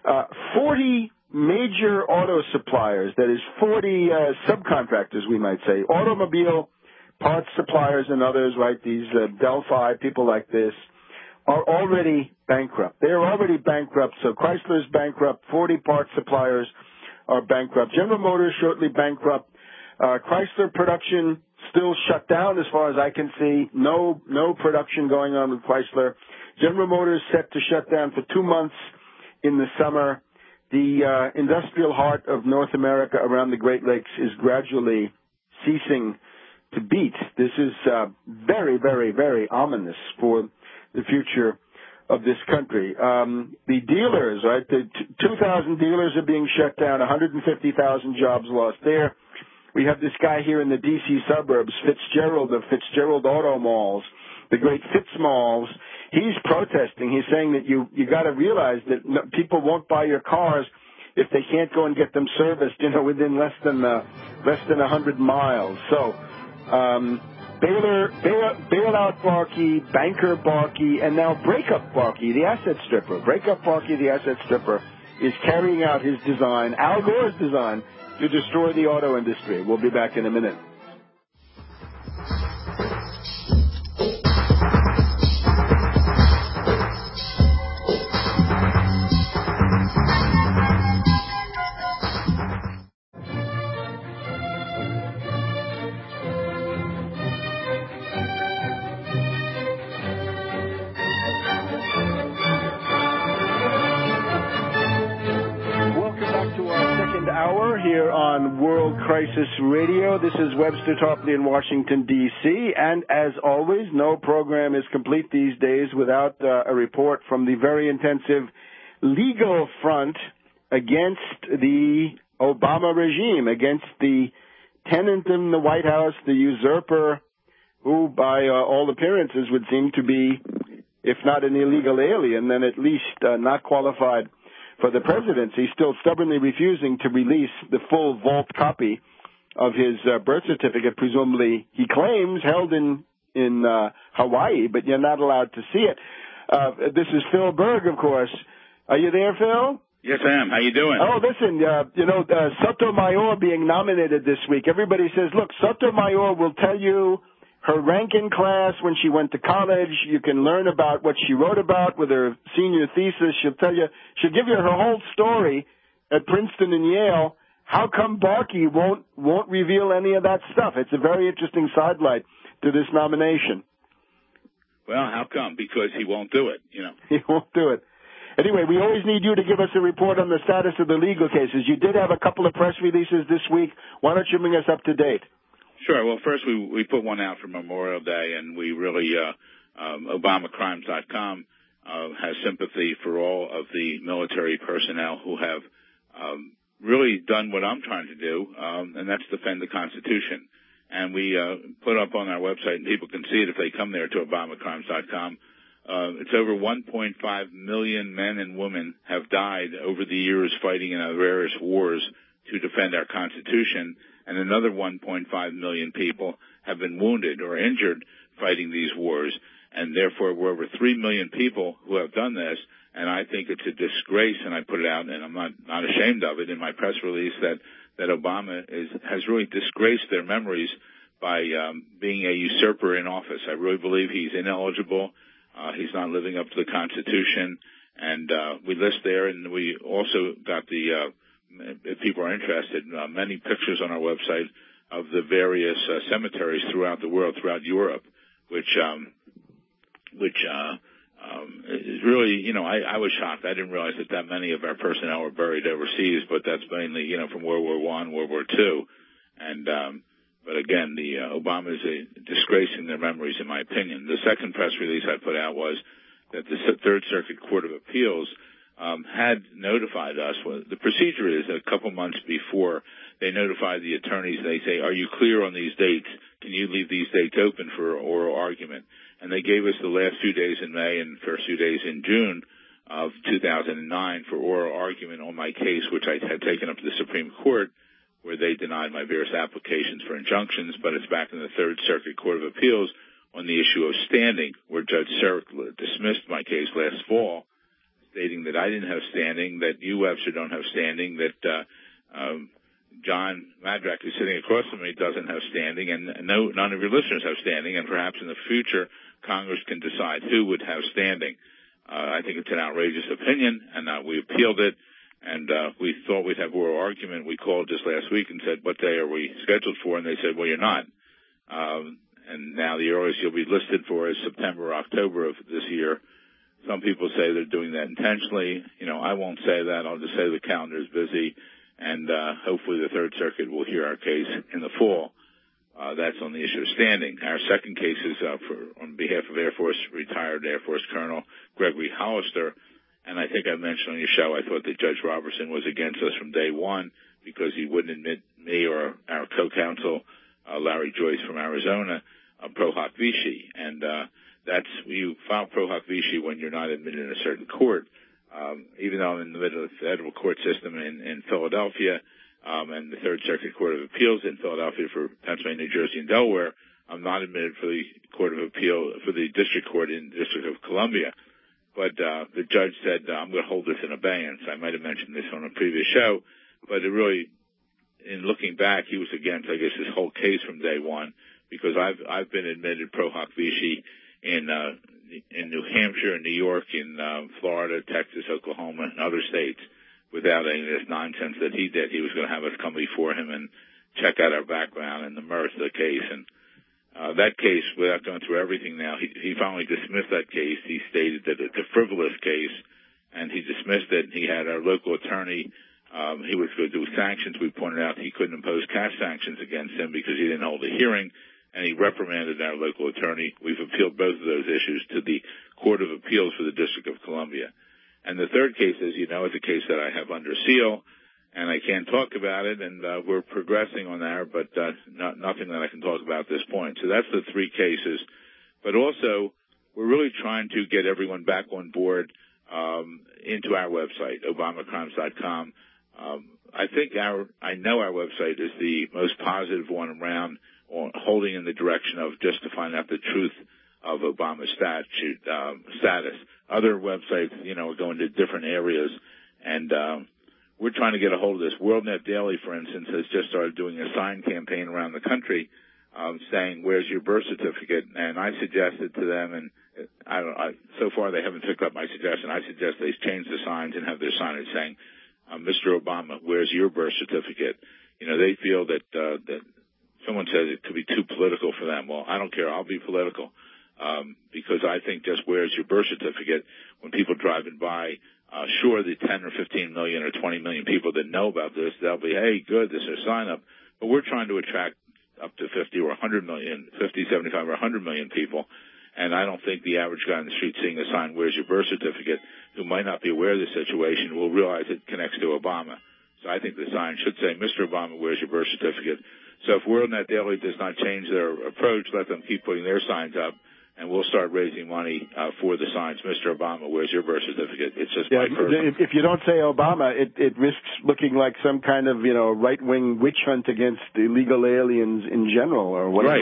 40 major auto suppliers, that is 40 subcontractors, we might say, automobile parts suppliers and others, right, these Delphi, people like this, are already bankrupt. They are already bankrupt, so Chrysler's bankrupt, 40 parts suppliers are bankrupt. General Motors shortly bankrupt. Chrysler production still shut down as far as I can see. No production going on with Chrysler. General Motors set to shut down for 2 months in the summer. The industrial heart of North America around the Great Lakes is gradually ceasing to beat. This is very, very, very ominous for the future of this country. The dealers, right, the 2,000 dealers are being shut down, 150,000 jobs lost there. We have this guy here in the D.C. suburbs, Fitzgerald of Fitzgerald Auto Malls, the great Fitz Malls. He's protesting. He's saying that you got to realize that people won't buy your cars if they can't go and get them serviced, within less than 100 miles. So, bailout Barkey, banker Barkey, and now breakup Barkey, the asset stripper. Breakup Barkey, the asset stripper, is carrying out his design, Al Gore's design, to destroy the auto industry. We'll be back in a minute. Here on World Crisis Radio. This is Webster Tarpley in Washington, D.C., and as always, no program is complete these days without a report from the very intensive legal front against the Obama regime, against the tenant in the White House, the usurper, who by all appearances would seem to be, if not an illegal alien, then at least not qualified for the presidency, still stubbornly refusing to release the full vault copy of his birth certificate, presumably, he claims, held in Hawaii, but you're not allowed to see it. This is Phil Berg, of course. Are you there, Phil? Yes, I am. How you doing? Oh, listen, Sotomayor being nominated this week. Everybody says, look, Sotomayor will tell you her rank in class when she went to college. You can learn about what she wrote about with her senior thesis. She'll give you her whole story at Princeton and Yale. How come Barkey won't reveal any of that stuff? It's a very interesting sidelight to this nomination. Well, how come? Because he won't do it, He won't do it. Anyway, we always need you to give us a report on the status of the legal cases. You did have a couple of press releases this week. Why don't you bring us up to date? Sure. Well, first we put one out for Memorial Day, and we really ObamaCrimes.com has sympathy for all of the military personnel who have really done what I'm trying to do, and that's defend the Constitution. And we put up on our website, and people can see it if they come there to ObamaCrimes.com. It's over 1.5 million men and women have died over the years fighting in our various wars to defend our Constitution, and another 1.5 million people have been wounded or injured fighting these wars. and therefore we're over 3 million people who have done this, and I think it's a disgrace, and I put it out, and I'm not ashamed of it in my press release, that Obama has really disgraced their memories by being a usurper in office. I really believe he's ineligible. He's not living up to the Constitution, and we list there, and we also got if people are interested, many pictures on our website of the various cemeteries throughout the world, throughout Europe, which is really, I was shocked. I didn't realize that many of our personnel were buried overseas, but that's mainly, from World War I, World War II, and but again, Obama is disgracing their memories, in my opinion. The second press release I put out was that the Third Circuit Court of Appeals had notified us. Well, the procedure is a couple months before they notify the attorneys. They say, "Are you clear on these dates? Can you leave these dates open for oral argument?" And they gave us the last few days in May and first few days in June of 2009 for oral argument on my case, which I had taken up to the Supreme Court, where they denied my various applications for injunctions. But it's back in the Third Circuit Court of Appeals on the issue of standing, where Judge Sarek dismissed my case last fall, stating that I didn't have standing, that you, Webster, don't have standing, that John Madrak, who's sitting across from me, doesn't have standing, and none of your listeners have standing, and perhaps in the future Congress can decide who would have standing. I think it's an outrageous opinion, and we appealed it, and we thought we'd have oral argument. We called just last week and said, "What day are we scheduled for?" And they said, "Well, you're not." And now the earliest you'll be listed for is September or October of this year. Some people say they're doing that intentionally. I won't say that. I'll just say the calendar is busy, and hopefully the Third Circuit will hear our case in the fall. That's on the issue of standing. Our second case is on behalf of retired Air Force Colonel Gregory Hollister, and I think I mentioned on your show I thought that Judge Robertson was against us from day one because he wouldn't admit me or our co-counsel, Larry Joyce from Arizona, pro hoc vici, and you file pro hoc vici when you're not admitted in a certain court. Even though I'm in the middle of the federal court system in Philadelphia, and the Third Circuit Court of Appeals in Philadelphia for Pennsylvania, New Jersey, and Delaware, I'm not admitted for the Court of Appeal, for the District Court in the District of Columbia. But the judge said, I'm going to hold this in abeyance. I might have mentioned this on a previous show, but it really, in looking back, he was against, I guess, this whole case from day one, because I've been admitted pro hoc vici in New Hampshire, in New York, in Florida, Texas, Oklahoma, and other states without any of this nonsense that he did. He was going to have us come before him and check out our background and the merits of the case. And that case, without going through everything now, he finally dismissed that case. He stated that it's a frivolous case, and he dismissed it. He had our local attorney. He was going to do sanctions. We pointed out he couldn't impose cash sanctions against him because he didn't hold a hearing, and he reprimanded our local attorney. We've appealed both of those issues to the Court of Appeals for the District of Columbia. And the third case, as you know, is a case that I have under seal, and I can't talk about it, and we're progressing on there, but nothing that I can talk about at this point. So that's the three cases. But also, we're really trying to get everyone back on board into our website, obamacrimes.com. I know our website is the most positive one around, holding in the direction of just to find out the truth of Obama's status. Other websites, are going to different areas, and we're trying to get a hold of this. WorldNet Daily, for instance, has just started doing a sign campaign around the country saying, "Where's your birth certificate?" And I suggested to them, and so far they haven't picked up my suggestion. I suggest they change the signs and have their signage saying, "Mr. Obama, where's your birth certificate?" They feel that someone says it could be too political for them. Well, I don't care. I'll be political. Because I think just where's your birth certificate, when people driving by, sure, the 10 or 15 million or 20 million people that know about this, they'll be, hey, good, this is a sign up. But we're trying to attract up to 50 or 100 million, 50, 75 or 100 million people. And I don't think the average guy on the street seeing a sign, where's your birth certificate, who might not be aware of the situation, will realize it connects to Obama. So I think the sign should say, "Mr. Obama, where's your birth certificate?" So if WorldNet Daily does not change their approach, let them keep putting their signs up, and we'll start raising money for the signs. "Mr. Obama, where's your birth certificate?" It's just my personal. If you don't say Obama, it risks looking like some kind of right-wing witch hunt against illegal aliens in general or whatever. Right.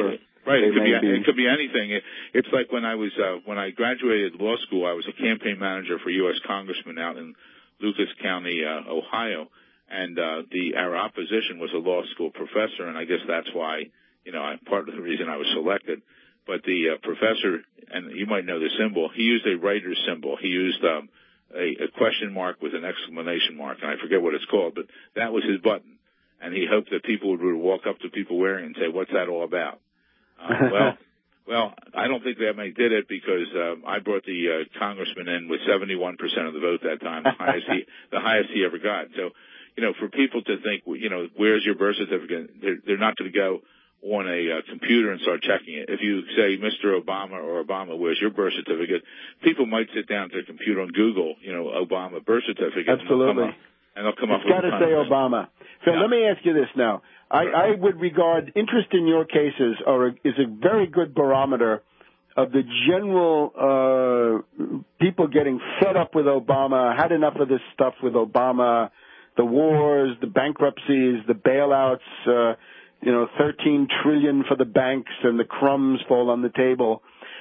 Right. It could be anything. It's like when I graduated law school, I was a campaign manager for U.S. congressman out in Lucas County, Ohio, and our opposition was a law school professor, and I guess that's why, part of the reason I was selected. But the professor, and you might know the symbol, he used a writer's symbol. He used a question mark with an exclamation mark, and I forget what it's called, but that was his button. And he hoped that people would walk up to people wearing it and say, "What's that all about?" Well, I don't think that many did it because I brought the congressman in with 71% of the vote that time, the highest he ever got. So, for people to think, where's your birth certificate? They're not going to go on a computer and start checking it. If you say, Mr. Obama or Obama, where's your birth certificate? People might sit down to a computer and Google, Obama birth certificate. Absolutely. And they'll come up with it. It's got to say Obama. Phil, let me ask you this now. I would regard interest in your cases is a very good barometer of the general people getting fed up with Obama, had enough of this stuff with Obama, the wars, the bankruptcies, the bailouts, $13 trillion for the banks and the crumbs fall on the table.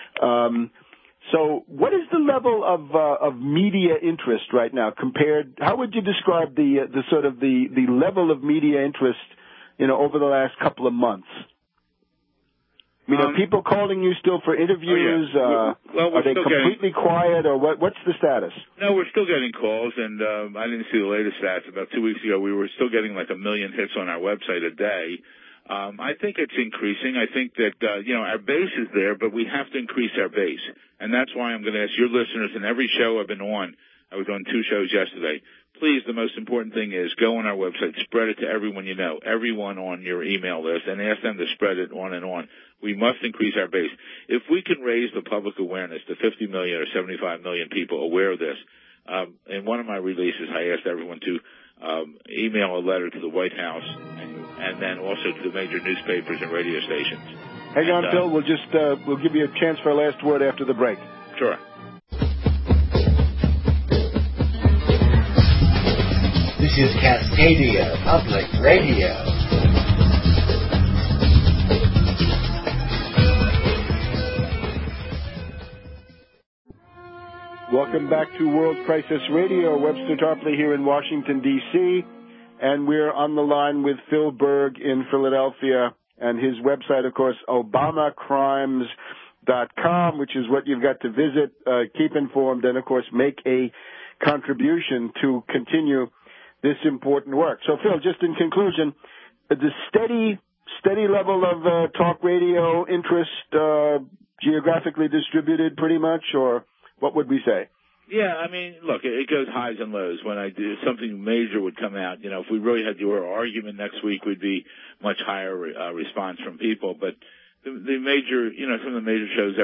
So what is the level of media interest right now compared? How would you describe the level of media interest, over the last couple of months? Are people calling you still for interviews? Oh, yeah. Well, are they completely quiet, or what's the status? No, we're still getting calls, and I didn't see the latest stats. About 2 weeks ago, we were still getting like 1 million hits on our website a day. I think it's increasing. I think that, our base is there, but we have to increase our base. And that's why I'm going to ask your listeners in every show I've been on. I was on 2 shows yesterday. Please, the most important thing is go on our website, spread it to everyone you know, everyone on your email list, and ask them to spread it on and on. We must increase our base. If we can raise the public awareness to 50 million or 75 million people aware of this, in one of my releases, I asked everyone to email a letter to the White House and then also to the major newspapers and radio stations. Hang on, Phil. We'll give you a chance for a last word after the break. Sure. This is Cascadia Public Radio. Welcome back to World Crisis Radio. Webster Tarpley here in Washington, D.C., and we're on the line with Phil Berg in Philadelphia, and his website, of course, ObamaCrimes.com, which is what you've got to visit, keep informed, and, of course, make a contribution to continue this important work. So, Phil, just in conclusion, the steady level of talk radio interest, geographically distributed pretty much, or what would we say? Yeah, I mean, look, it goes highs and lows. When I do something major would come out, if we really had your argument next week, we'd be much higher response from people. But the major, some of the major shows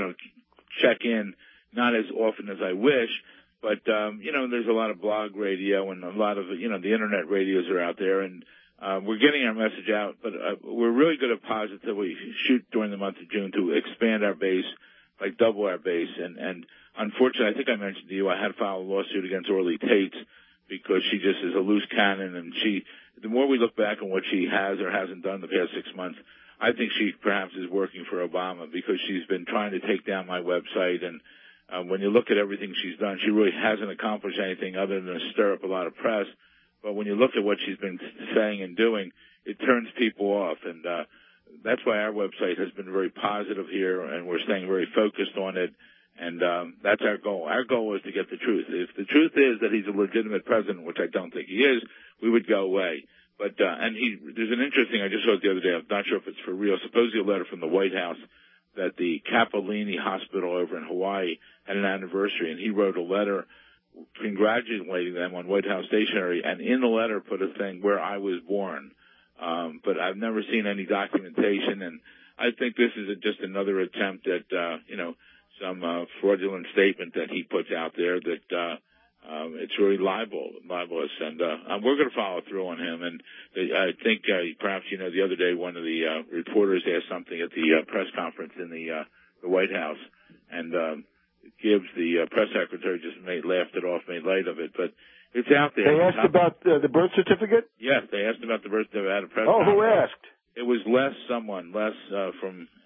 check in, not as often as I wish. But, there's a lot of blog radio and a lot of, the internet radios are out there, and we're getting our message out. But we're really going to positively shoot during the month of June to expand our base, like double our base. And unfortunately, I think I mentioned to you, I had to file a lawsuit against Orly Tates because she just is a loose cannon. And the more we look back on what she has or hasn't done the past 6 months, I think she perhaps is working for Obama because she's been trying to take down my website. And when you look at everything she's done, she really hasn't accomplished anything other than stir up a lot of press. But when you look at what she's been saying and doing, it turns people off. And that's why our website has been very positive here, and we're staying very focused on it. And that's our goal. Our goal is to get the truth. If the truth is that he's a legitimate president, which I don't think he is, we would go away. But there's an interesting, I just saw it the other day, I'm not sure if it's for real, supposedly a letter from the White House that the Capellini Hospital over in Hawaii had an anniversary, and he wrote a letter congratulating them on White House stationery, and in the letter put a thing where I was born. But I've never seen any documentation, and I think this is just another attempt at, some fraudulent statement that he puts out there that it's really libelous, and we're going to follow through on him. And I think perhaps the other day one of the reporters asked something at the press conference in the White House, and Gibbs, the press secretary, just laughed it off, made light of it, but it's out there. They asked about the birth certificate? Yes, they asked about the birth certificate at a press conference. Who asked? It was Les from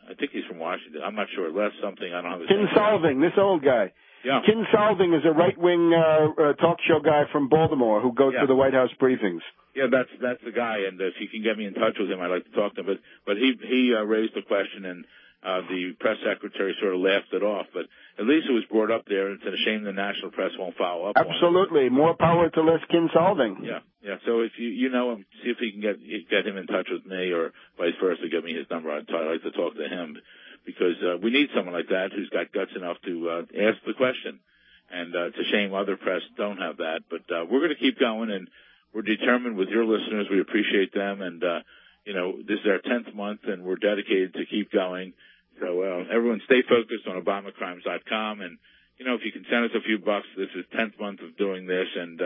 I think he's from Washington. I'm not sure. Les something. I don't know. Kinsolving, this old guy. Yeah. Kinsolving is a right-wing talk show guy from Baltimore who goes to the White House briefings. Yeah, that's the guy, and if you can get me in touch with him, I'd like to talk to him. But he raised the question, and the press secretary sort of laughed it off. But at least it was brought up there, and it's a shame the national press won't follow up. Absolutely, more power to Les Kinsolving. Yeah. So if you know him, see if he can get him in touch with me, or vice versa. Give me his number. I'd like to talk to him because we need someone like that who's got guts enough to ask the question. And it's a shame other press don't have that. But we're going to keep going, and we're determined with your listeners. We appreciate them, and this is our 10th month, and we're dedicated to keep going. So everyone stay focused on ObamaCrimes.com, and if you can send us a few bucks, this is 10th month of doing this, and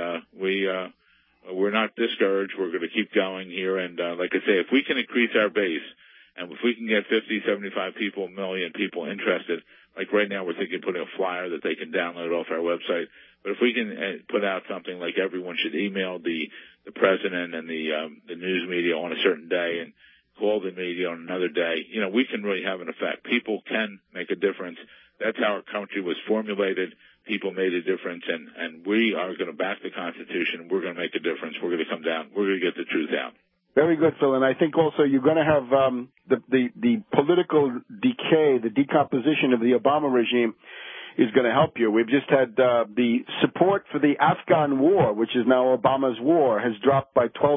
we're not discouraged. We're going to keep going here, and like I say, if we can increase our base, and if we can get 50, 75 people, a million people interested, like right now we're thinking of putting a flyer that they can download off our website. But if we can put out something like everyone should email the president and the news media on a certain day and call the media on another day, we can really have an effect. People can make a difference. That's how our country was formulated. People made a difference, and we are going to back the Constitution. We're going to make a difference. We're going to come down. We're going to get the truth out. Very good, Phil. And I think also you're going to have the political decay, the decomposition of the Obama regime is going to help you. We've just had the support for the Afghan war, which is now Obama's war, has dropped by 12%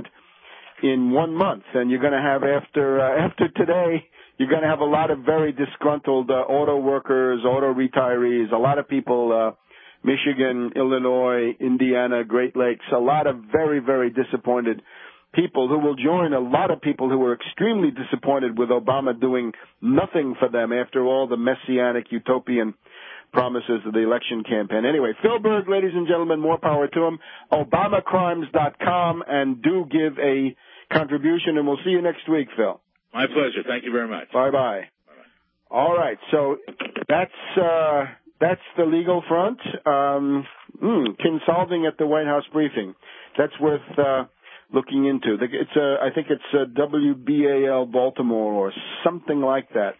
in 1 month. And you're going to have after today, you're going to have a lot of very disgruntled auto workers, auto retirees, a lot of people, Michigan, Illinois, Indiana, Great Lakes, a lot of very, very disappointed people who will join a lot of people who were extremely disappointed with Obama doing nothing for them after all the messianic utopian promises of the election campaign. Anyway, Phil Berg, ladies and gentlemen, more power to him. ObamaCrimes.com, and do give a contribution, and we'll see you next week, Phil. My pleasure. Thank you very much. Bye-bye. Bye-bye. All right, so that's the legal front. Kinsolving at the White House briefing. That's worth looking into. I think it's WBAL Baltimore or something like that.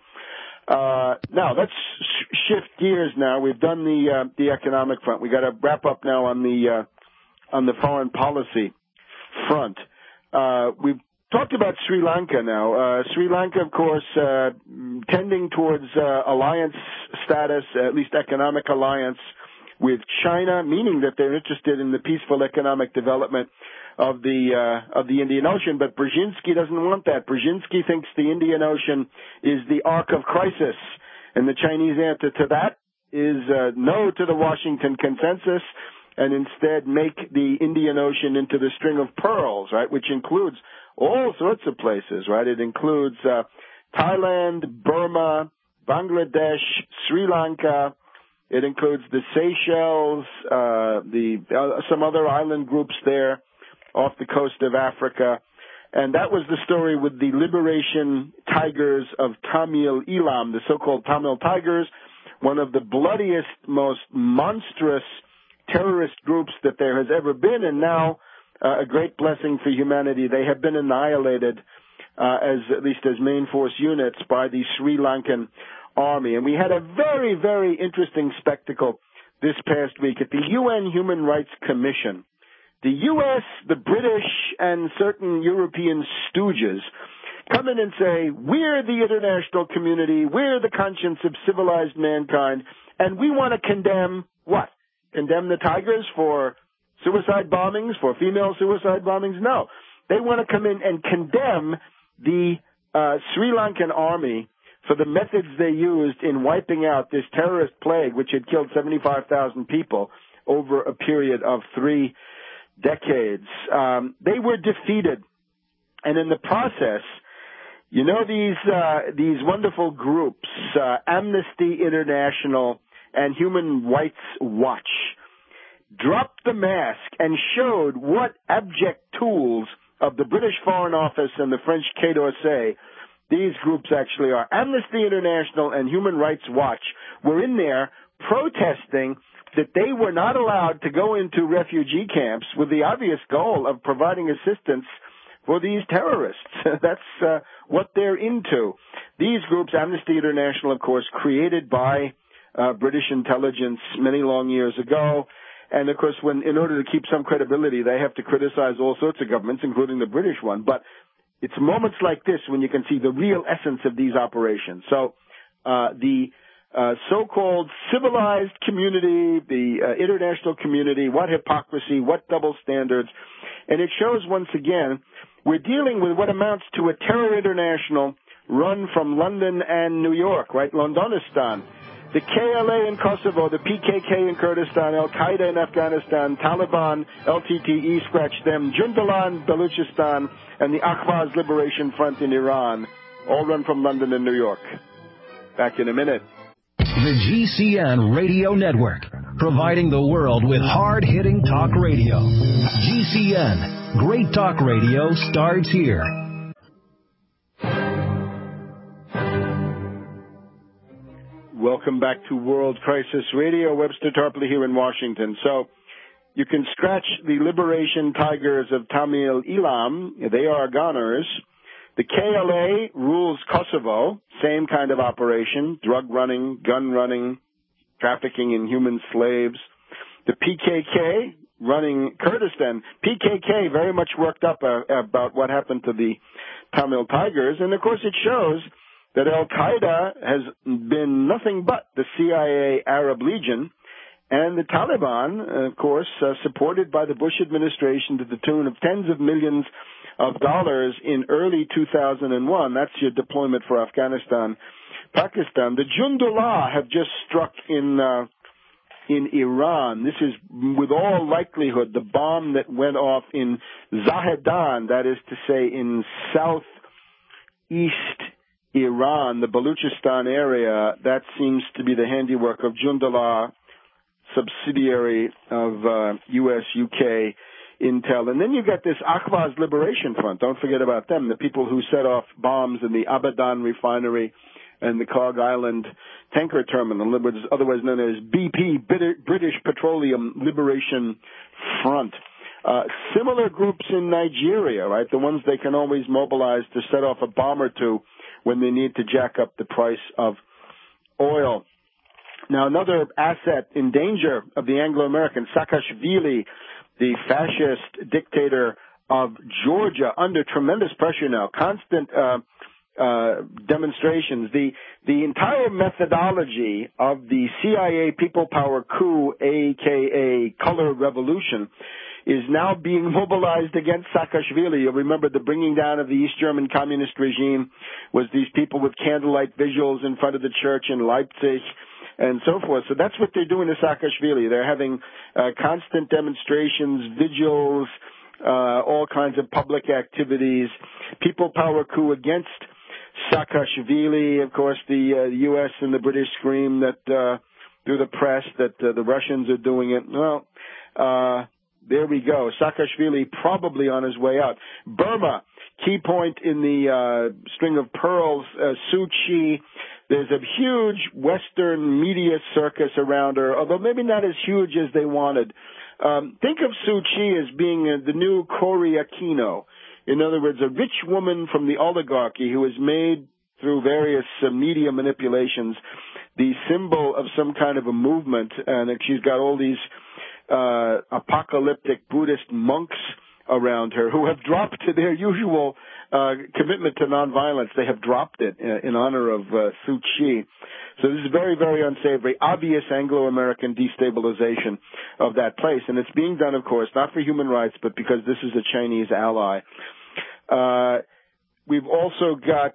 Now let's shift gears. Now we've done the economic front. We got to wrap up now on the foreign policy front. We've talked about Sri Lanka now. Sri Lanka, of course, tending towards alliance status, at least economic alliance with China, meaning that they're interested in the peaceful economic development of the Indian Ocean. But Brzezinski doesn't want that. Brzezinski thinks the Indian Ocean is the ark of crisis, and the Chinese answer to that is no to the Washington consensus, and instead make the Indian Ocean into the string of pearls, right, which includes all sorts of places, right? It includes Thailand, Burma, Bangladesh, Sri Lanka. It includes the Seychelles, some other island groups there off the coast of Africa. And that was the story with the liberation tigers of Tamil Eelam, the so-called Tamil Tigers, one of the bloodiest, most monstrous terrorist groups that there has ever been, and now a great blessing for humanity. They have been annihilated, at least as main force units, by the Sri Lankan army. And we had a very, very interesting spectacle this past week at the UN Human Rights Commission. The U.S., the British, and certain European stooges come in and say, we're the international community, we're the conscience of civilized mankind, and we want to condemn what? Condemn the Tigers for suicide bombings, for female suicide bombings? No. They want to come in and condemn the Sri Lankan army for the methods they used in wiping out this terrorist plague, which had killed 75,000 people over a period of 3 decades. They were defeated. And in the process, you know, these wonderful groups, Amnesty International and Human Rights Watch, dropped the mask and showed what abject tools of the British Foreign Office and the French Quai d'Orsay these groups actually are. Amnesty International and Human Rights Watch were in there protesting that they were not allowed to go into refugee camps with the obvious goal of providing assistance for these terrorists. That's what they're into. These groups, Amnesty International, of course, created by British intelligence many long years ago. And, of course, in order to keep some credibility, they have to criticize all sorts of governments, including the British one. But it's moments like this when you can see the real essence of these operations. So the so-called civilized community, the international community, what hypocrisy, what double standards. And it shows once again we're dealing with what amounts to a terror international run from London and New York, right? Londonistan. The KLA in Kosovo, the PKK in Kurdistan, Al-Qaeda in Afghanistan, Taliban, LTTE, scratch them, Jundullah in Baluchistan, and the Ahvaz Liberation Front in Iran, all run from London and New York. Back in a minute. The GCN Radio Network, providing the world with hard-hitting talk radio. GCN, Great Talk Radio starts here. Welcome back to World Crisis Radio. Webster Tarpley here in Washington. So you can scratch the Liberation Tigers of Tamil Eelam. They are goners. The KLA rules Kosovo. Same kind of operation. Drug running, gun running, trafficking in human slaves. The PKK running Kurdistan. PKK very much worked up about what happened to the Tamil Tigers. And, of course, it shows that Al-Qaeda has been nothing but the CIA Arab Legion, and the Taliban, of course, supported by the Bush administration to the tune of tens of millions of dollars in early 2001. That's your deployment for Afghanistan, Pakistan. The Jundullah have just struck in Iran. This is, with all likelihood, the bomb that went off in Zahedan, that is to say in southeast Iran, the Baluchistan area. That seems to be the handiwork of Jundullah, subsidiary of U.S., U.K., Intel. And then you've got this Ahvaz Liberation Front. Don't forget about them, the people who set off bombs in the Abadan refinery and the Cog Island tanker terminal, otherwise known as BP, British Petroleum Liberation Front. Similar groups in Nigeria, right, the ones they can always mobilize to set off a bomb or two when they need to jack up the price of oil. Now, another asset in danger of the Anglo-American, Saakashvili, the fascist dictator of Georgia, under tremendous pressure now, constant demonstrations. The entire methodology of the CIA people power coup, a.k.a. color revolution, is now being mobilized against Saakashvili. You'll remember the bringing down of the East German communist regime was these people with candlelight visuals in front of the church in Leipzig and so forth. So that's what they're doing to Saakashvili. They're having constant demonstrations, vigils, all kinds of public activities. People power coup against Saakashvili. Of course, the U.S. and the British scream that through the press that the Russians are doing it. Well, there we go. Saakashvili probably on his way out. Burma, key point in the string of pearls, Suu Kyi. There's a huge Western media circus around her, although maybe not as huge as they wanted. Think of Suu Kyi as being the new Cory Aquino. In other words, a rich woman from the oligarchy who has made, through various media manipulations, the symbol of some kind of a movement, and she's got all these apocalyptic Buddhist monks around her who have dropped their usual commitment to nonviolence. They have dropped it in honor of Suu Kyi. So this is very, very unsavory, obvious Anglo-American destabilization of that place. And it's being done, of course, not for human rights, but because this is a Chinese ally. We've also got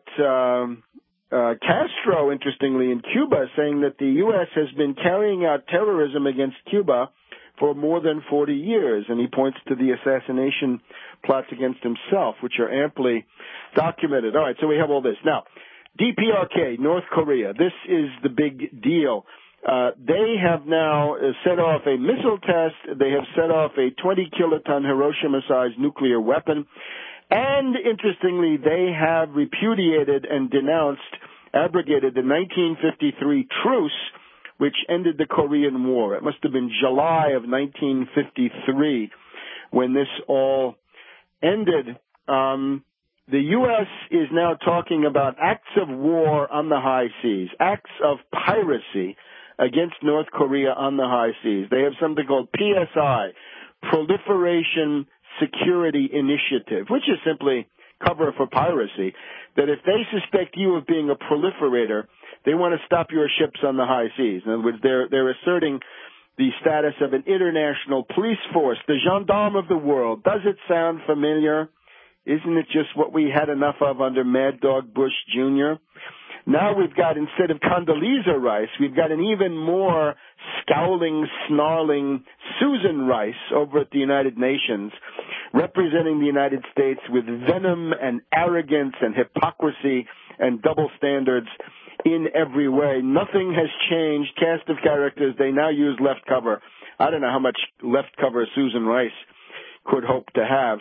Castro, interestingly, in Cuba, saying that the U.S. has been carrying out terrorism against Cuba for more than 40 years, and he points to the assassination plots against himself, which are amply documented. All right, so we have all this. Now, DPRK, North Korea, this is the big deal. They have now set off a missile test. They have set off a 20-kiloton Hiroshima-sized nuclear weapon. And, interestingly, they have repudiated and denounced, abrogated the 1953 truce, which ended the Korean War. It must have been July of 1953 when this all ended. the U.S. is now talking about acts of war on the high seas, acts of piracy against North Korea on the high seas. They have something called PSI, Proliferation Security Initiative, which is simply cover for piracy, that if they suspect you of being a proliferator, they want to stop your ships on the high seas. In other words, they're asserting the status of an international police force, the gendarme of the world. Does it sound familiar? Isn't it just what we had enough of under Mad Dog Bush Jr.? Now we've got, instead of Condoleezza Rice, we've got an even more scowling, snarling Susan Rice over at the United Nations, representing the United States with venom and arrogance and hypocrisy and double standards in every way. Nothing has changed. Cast of characters, they now use left cover. I don't know how much left cover Susan Rice could hope to have.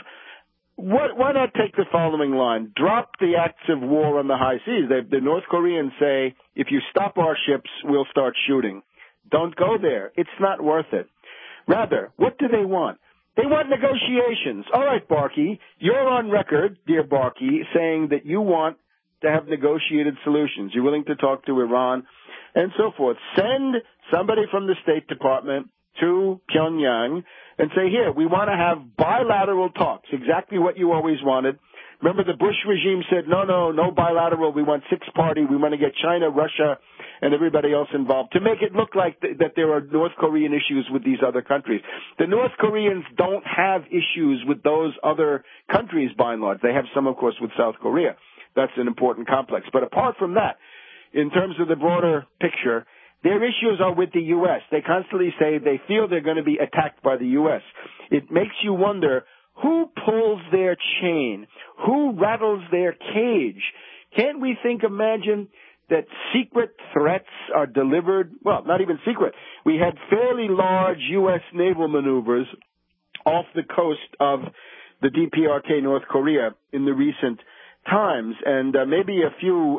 Why not take the following line? Drop the acts of war on the high seas. The North Koreans say, if you stop our ships, we'll start shooting. Don't go there. It's not worth it. Rather, what do they want? They want negotiations. All right, Barkey, you're on record, dear Barkey, saying that you want to have negotiated solutions. You're willing to talk to Iran and so forth. Send somebody from the State Department to Pyongyang and say, here, we want to have bilateral talks, exactly what you always wanted. Remember, the Bush regime said, no bilateral, we want six-party, we want to get China, Russia, and everybody else involved, to make it look like that there are North Korean issues with these other countries. The North Koreans don't have issues with those other countries, by and large. They have some, of course, with South Korea. That's an important complex. But apart from that, in terms of the broader picture, their issues are with the U.S. They constantly say they feel they're going to be attacked by the U.S. It makes you wonder, who pulls their chain? Who rattles their cage? Can't we imagine that secret threats are delivered? Well, not even secret. We had fairly large U.S. naval maneuvers off the coast of the DPRK, North Korea, in the recent times, and maybe a few,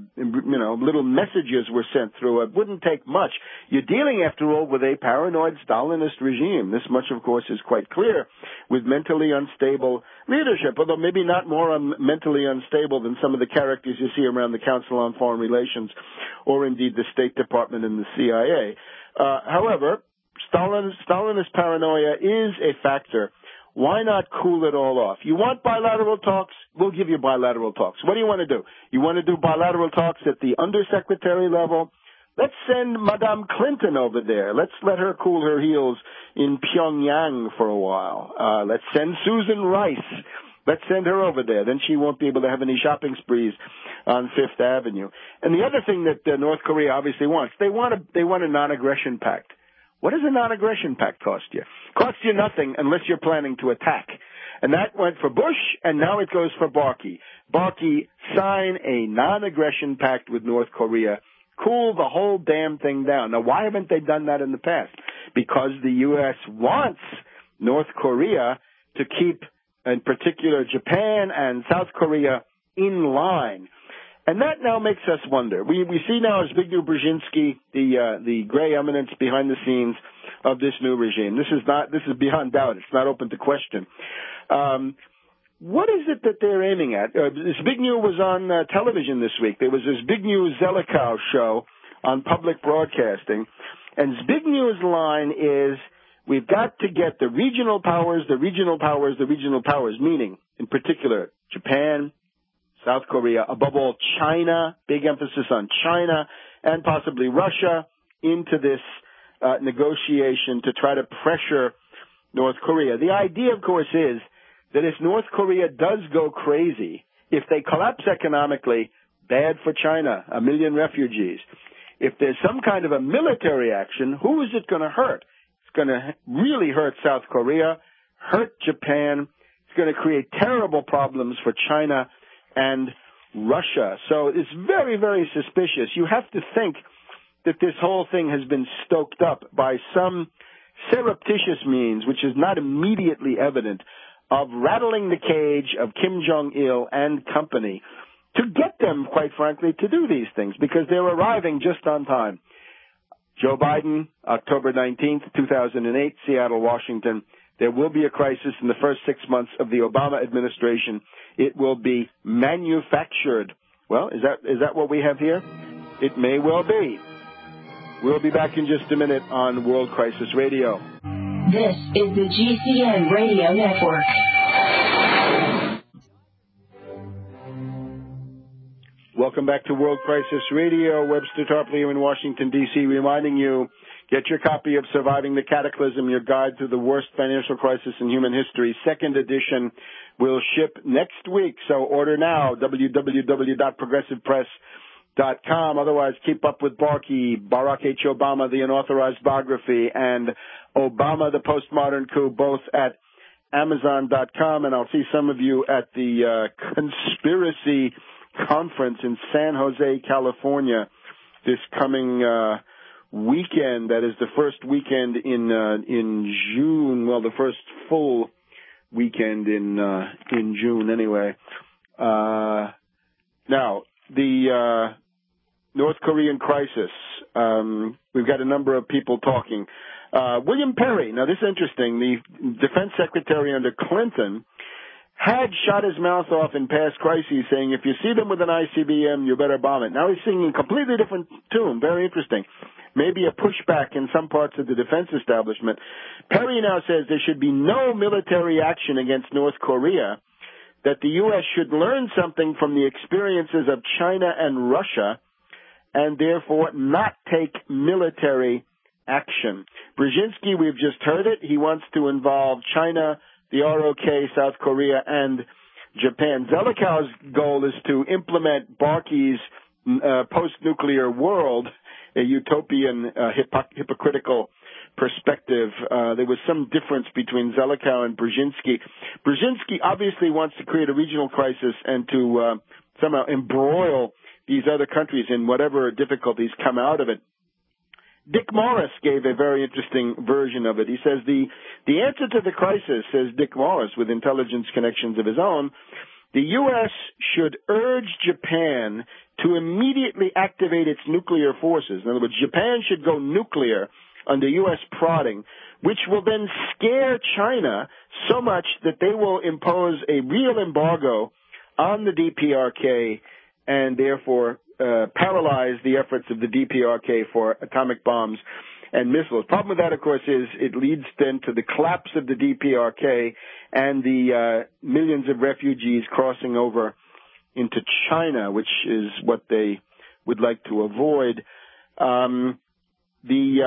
little messages were sent through. It wouldn't take much. You're dealing, after all, with a paranoid Stalinist regime. This much, of course, is quite clear, with mentally unstable leadership, although maybe not more mentally unstable than some of the characters you see around the Council on Foreign Relations, or indeed the State Department and the CIA. However, Stalinist paranoia is a factor. Why not cool it all off? You want bilateral talks? We'll give you bilateral talks. What do you want to do? You want to do bilateral talks at the undersecretary level? Let's send Madame Clinton over there. Let's let her cool her heels in Pyongyang for a while. Let's send Susan Rice. Let's send her over there. Then she won't be able to have any shopping sprees on Fifth Avenue. And the other thing that North Korea obviously wants, they want a non-aggression pact. What does a non-aggression pact cost you? Costs you nothing unless you're planning to attack. And that went for Bush, and now it goes for Barkey. Barkey, sign a non-aggression pact with North Korea. Cool the whole damn thing down. Now, why haven't they done that in the past? Because the U.S. wants North Korea to keep, in particular, Japan and South Korea in line. And that now makes us wonder. We see now Zbigniew Brzezinski, the gray eminence behind the scenes of this new regime. This is beyond doubt. It's not open to question. What is it that they're aiming at? Zbigniew was on television this week. There was a Zbigniew Zelikow show on public broadcasting. And Zbignew's line is, we've got to get the regional powers, meaning, in particular, Japan, South Korea, above all China, big emphasis on China, and possibly Russia, into this negotiation to try to pressure North Korea. The idea, of course, is that if North Korea does go crazy, if they collapse economically, bad for China, 1 million refugees. If there's some kind of a military action, who is it going to hurt? It's going to really hurt South Korea, hurt Japan. It's going to create terrible problems for China and Russia. So it's very, very suspicious. You have to think that this whole thing has been stoked up by some surreptitious means, which is not immediately evident, of rattling the cage of Kim Jong-il and company to get them, quite frankly, to do these things, because they're arriving just on time. Joe Biden, October 19th, 2008, Seattle, Washington. There will be a crisis in the first 6 months of the Obama administration. It will be manufactured. Well, is that what we have here? It may well be. We'll be back in just a minute on World Crisis Radio. This is the GCN Radio Network. Welcome back to World Crisis Radio. Webster Tarpley here in Washington, D.C., reminding you, get your copy of Surviving the Cataclysm, your guide to the worst financial crisis in human history. Second edition will ship next week, so order now, www.progressivepress.com. Otherwise, keep up with Barkey, Barack H. Obama, the Unauthorized Biography, and Obama, the Postmodern Coup, both at Amazon.com. And I'll see some of you at the Conspiracy Conference in San Jose, California, this coming weekend. That is the first weekend in June. Well, the first full weekend in June, anyway. Now, the North Korean crisis. We've got a number of people talking. William Perry. Now, this is interesting. The Defense Secretary under Clinton had shot his mouth off in past crises, saying, if you see them with an ICBM, you better bomb it. Now he's singing a completely different tune. Very interesting. Maybe a pushback in some parts of the defense establishment. Perry now says there should be no military action against North Korea, that the U.S. should learn something from the experiences of China and Russia, and therefore not take military action. Brzezinski, we've just heard it. He wants to involve China, the ROK, South Korea, and Japan. Zelikow's goal is to implement Barkey's post-nuclear world, a utopian, hypocritical perspective. There was some difference between Zelikow and Brzezinski. Brzezinski obviously wants to create a regional crisis and to somehow embroil these other countries in whatever difficulties come out of it. Dick Morris gave a very interesting version of it. He says the answer to the crisis, says Dick Morris, with intelligence connections of his own, the U.S. should urge Japan to immediately activate its nuclear forces. In other words, Japan should go nuclear under U.S. prodding, which will then scare China so much that they will impose a real embargo on the DPRK and therefore paralyze the efforts of the DPRK for atomic bombs and missiles. Problem with that, of course, is it leads then to the collapse of the DPRK and the millions of refugees crossing over into China, which is what they would like to avoid. The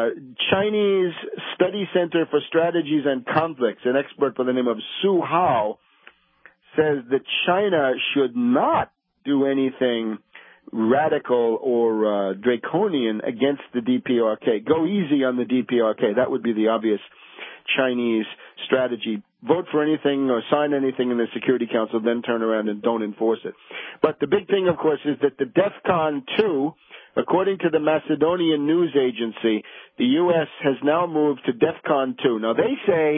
Chinese Study Center for Strategies and Conflicts, an expert by the name of Su Hao, says that China should not do anything radical or draconian against the DPRK. Go easy on the DPRK. That would be the obvious Chinese strategy. Vote for anything or sign anything in the Security Council, then turn around and don't enforce it. But the big thing, of course, is that the DEFCON 2, according to the Macedonian news agency, the U.S. has now moved to DEFCON 2. Now, they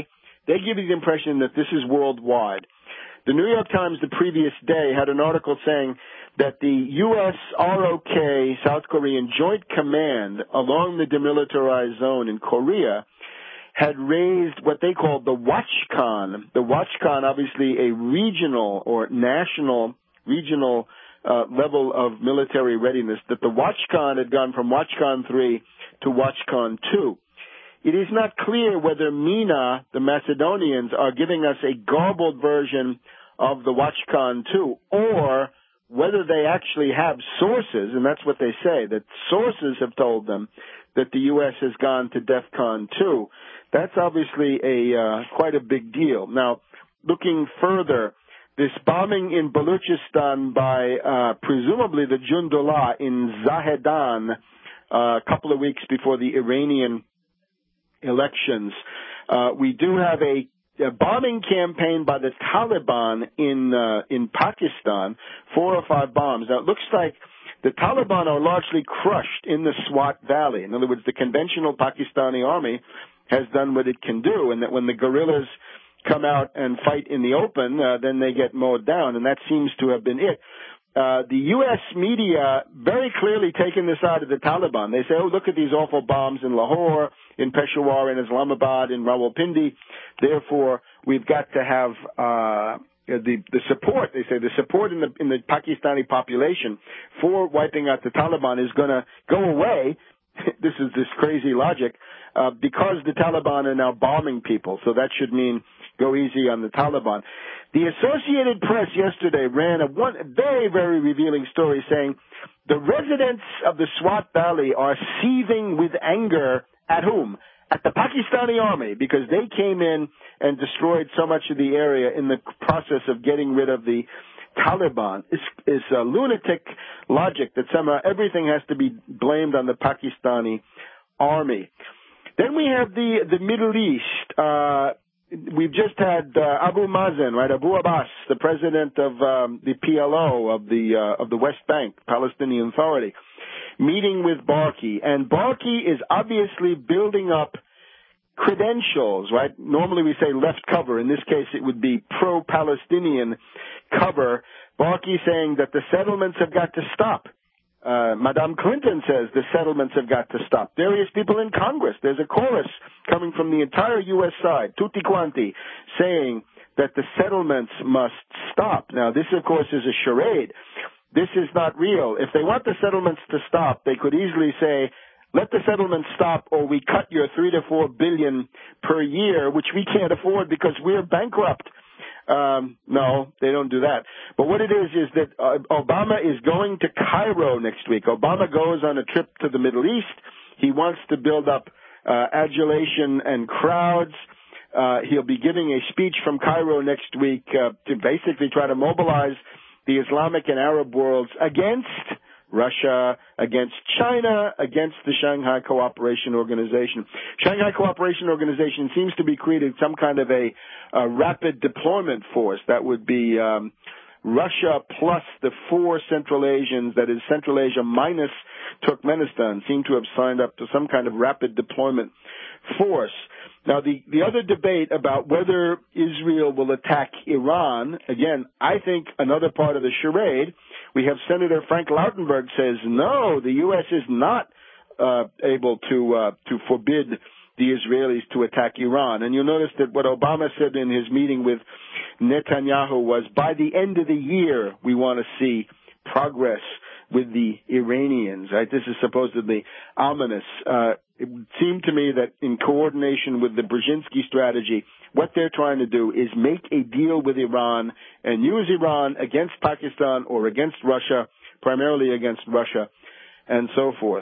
give you the impression that this is worldwide. The New York Times the previous day had an article saying that the U.S. ROK, South Korean Joint Command along the demilitarized zone in Korea had raised what they called the WatchCon. The WatchCon, obviously a regional or national, regional level of military readiness, that the WatchCon had gone from WatchCon 3 to WatchCon 2. It is not clear whether MENA, the Macedonians, are giving us a garbled version of the WatchCon 2, or whether they actually have sources, and that's what they say, that sources have told them that the U.S. has gone to DEFCON 2. That's obviously quite a big deal. Now, looking further, this bombing in Baluchistan by presumably the Jundullah in Zahedan a couple of weeks before the Iranian elections. We do have a bombing campaign by the Taliban in Pakistan, 4 or 5 bombs. Now, it looks like the Taliban are largely crushed in the Swat Valley. In other words, the conventional Pakistani army has done what it can do, and that when the guerrillas come out and fight in the open, then they get mowed down, and that seems to have been it. The U.S. media very clearly taking the side of the Taliban. They say, oh, look at these awful bombs in Lahore in Peshawar, in Islamabad, in Rawalpindi. Therefore, we've got to have the support. They say the support in the Pakistani population for wiping out the Taliban is going to go away. This is this crazy logic because the Taliban are now bombing people. So that should mean go easy on the Taliban. The Associated Press yesterday ran a very, very revealing story saying the residents of the Swat Valley are seething with anger at whom? At the Pakistani army, because they came in and destroyed so much of the area in the process of getting rid of the Taliban. It's a lunatic logic that somehow everything has to be blamed on the Pakistani army. Then we have the Middle East. We've just had Abu Mazen, right? Abu Abbas, the president of the PLO of the West Bank, Palestinian Authority, meeting with Barki, and Barki is obviously building up credentials, right? Normally we say left cover. In this case, it would be pro-Palestinian cover. Barki saying that the settlements have got to stop. Madame Clinton says the settlements have got to stop. Various people in Congress, there's a chorus coming from the entire U.S. side, tutti quanti, saying that the settlements must stop. Now, this, of course, is a charade. This is not real. If they want the settlements to stop, they could easily say, let the settlements stop or we cut your $3 to $4 billion per year, which we can't afford because we're bankrupt. No, they don't do that. But what it is that Obama is going to Cairo next week. Obama goes on a trip to the Middle East. He wants to build up adulation and crowds. He'll be giving a speech from Cairo next week to basically try to mobilize the Islamic and Arab worlds against Russia, against China, against the Shanghai Cooperation Organization. Shanghai Cooperation Organization seems to be creating some kind of a rapid deployment force that would be Russia plus the 4 Central Asians, that is Central Asia minus Turkmenistan, seem to have signed up to some kind of rapid deployment force. Now, the other debate about whether Israel will attack Iran, again, I think another part of the charade, we have Senator Frank Lautenberg says, no, the U.S. is not able to forbid the Israelis to attack Iran. And you'll notice that what Obama said in his meeting with Netanyahu was, by the end of the year, we want to see progress with the Iranians, right? This is supposedly ominous. It seemed to me that in coordination with the Brzezinski strategy, what they're trying to do is make a deal with Iran and use Iran against Pakistan or against Russia, primarily against Russia, and so forth.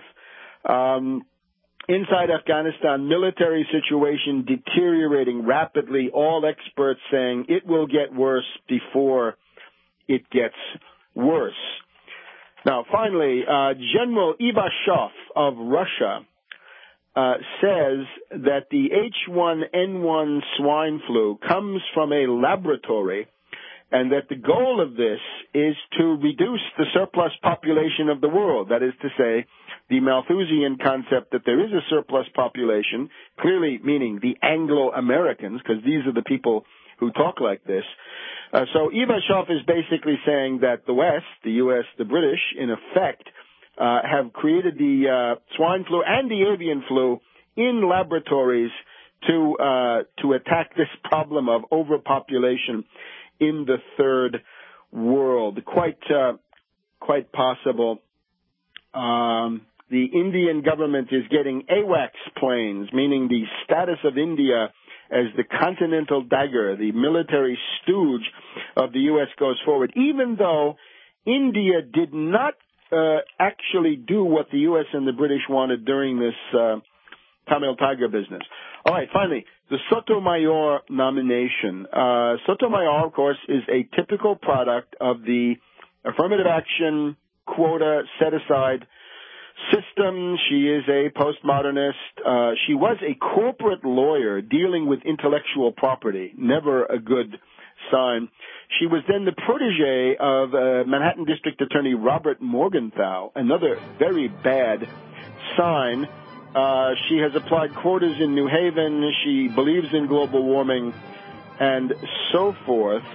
Inside Afghanistan, military situation deteriorating rapidly, all experts saying it will get worse before it gets worse. Now, finally, General Ivashov of Russia says that the H1N1 swine flu comes from a laboratory and that the goal of this is to reduce the surplus population of the world. That is to say, the Malthusian concept that there is a surplus population, clearly meaning the Anglo-Americans, because these are the people who talk like this. So Ivashov is basically saying that the West, the U.S., the British, in effect, have created the swine flu and the avian flu in laboratories to attack this problem of overpopulation in the third world. Quite possible. The Indian government is getting AWACS planes, meaning the status of India as the continental dagger, the military stooge of the U.S. goes forward, even though India did not actually do what the U.S. and the British wanted during this Tamil Tiger business. All right, finally, the Sotomayor nomination. Sotomayor, of course, is a typical product of the affirmative action quota set-aside system. She is a postmodernist. She was a corporate lawyer dealing with intellectual property, never a good sign. She was then the protege of Manhattan District Attorney Robert Morgenthau, another very bad sign. She has applied quotas in New Haven. She believes in global warming and so forth.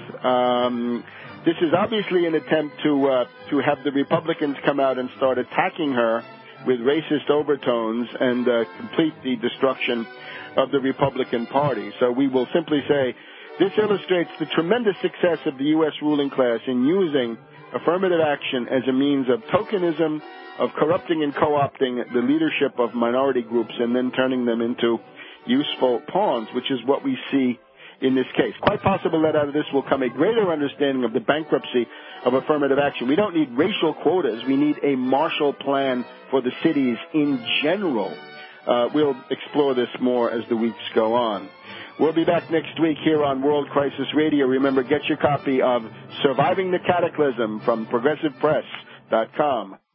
This is obviously an attempt to have the Republicans come out and start attacking her with racist overtones and complete the destruction of the Republican Party. So we will simply say this illustrates the tremendous success of the U.S. ruling class in using affirmative action as a means of tokenism, of corrupting and co-opting the leadership of minority groups and then turning them into useful pawns, which is what we see in this case. Quite possible that out of this will come a greater understanding of the bankruptcy of affirmative action. We don't need racial quotas. We need a Marshall Plan for the cities in general. We'll explore this more as the weeks go on. We'll be back next week here on World Crisis Radio. Remember, get your copy of Surviving the Cataclysm from ProgressivePress.com.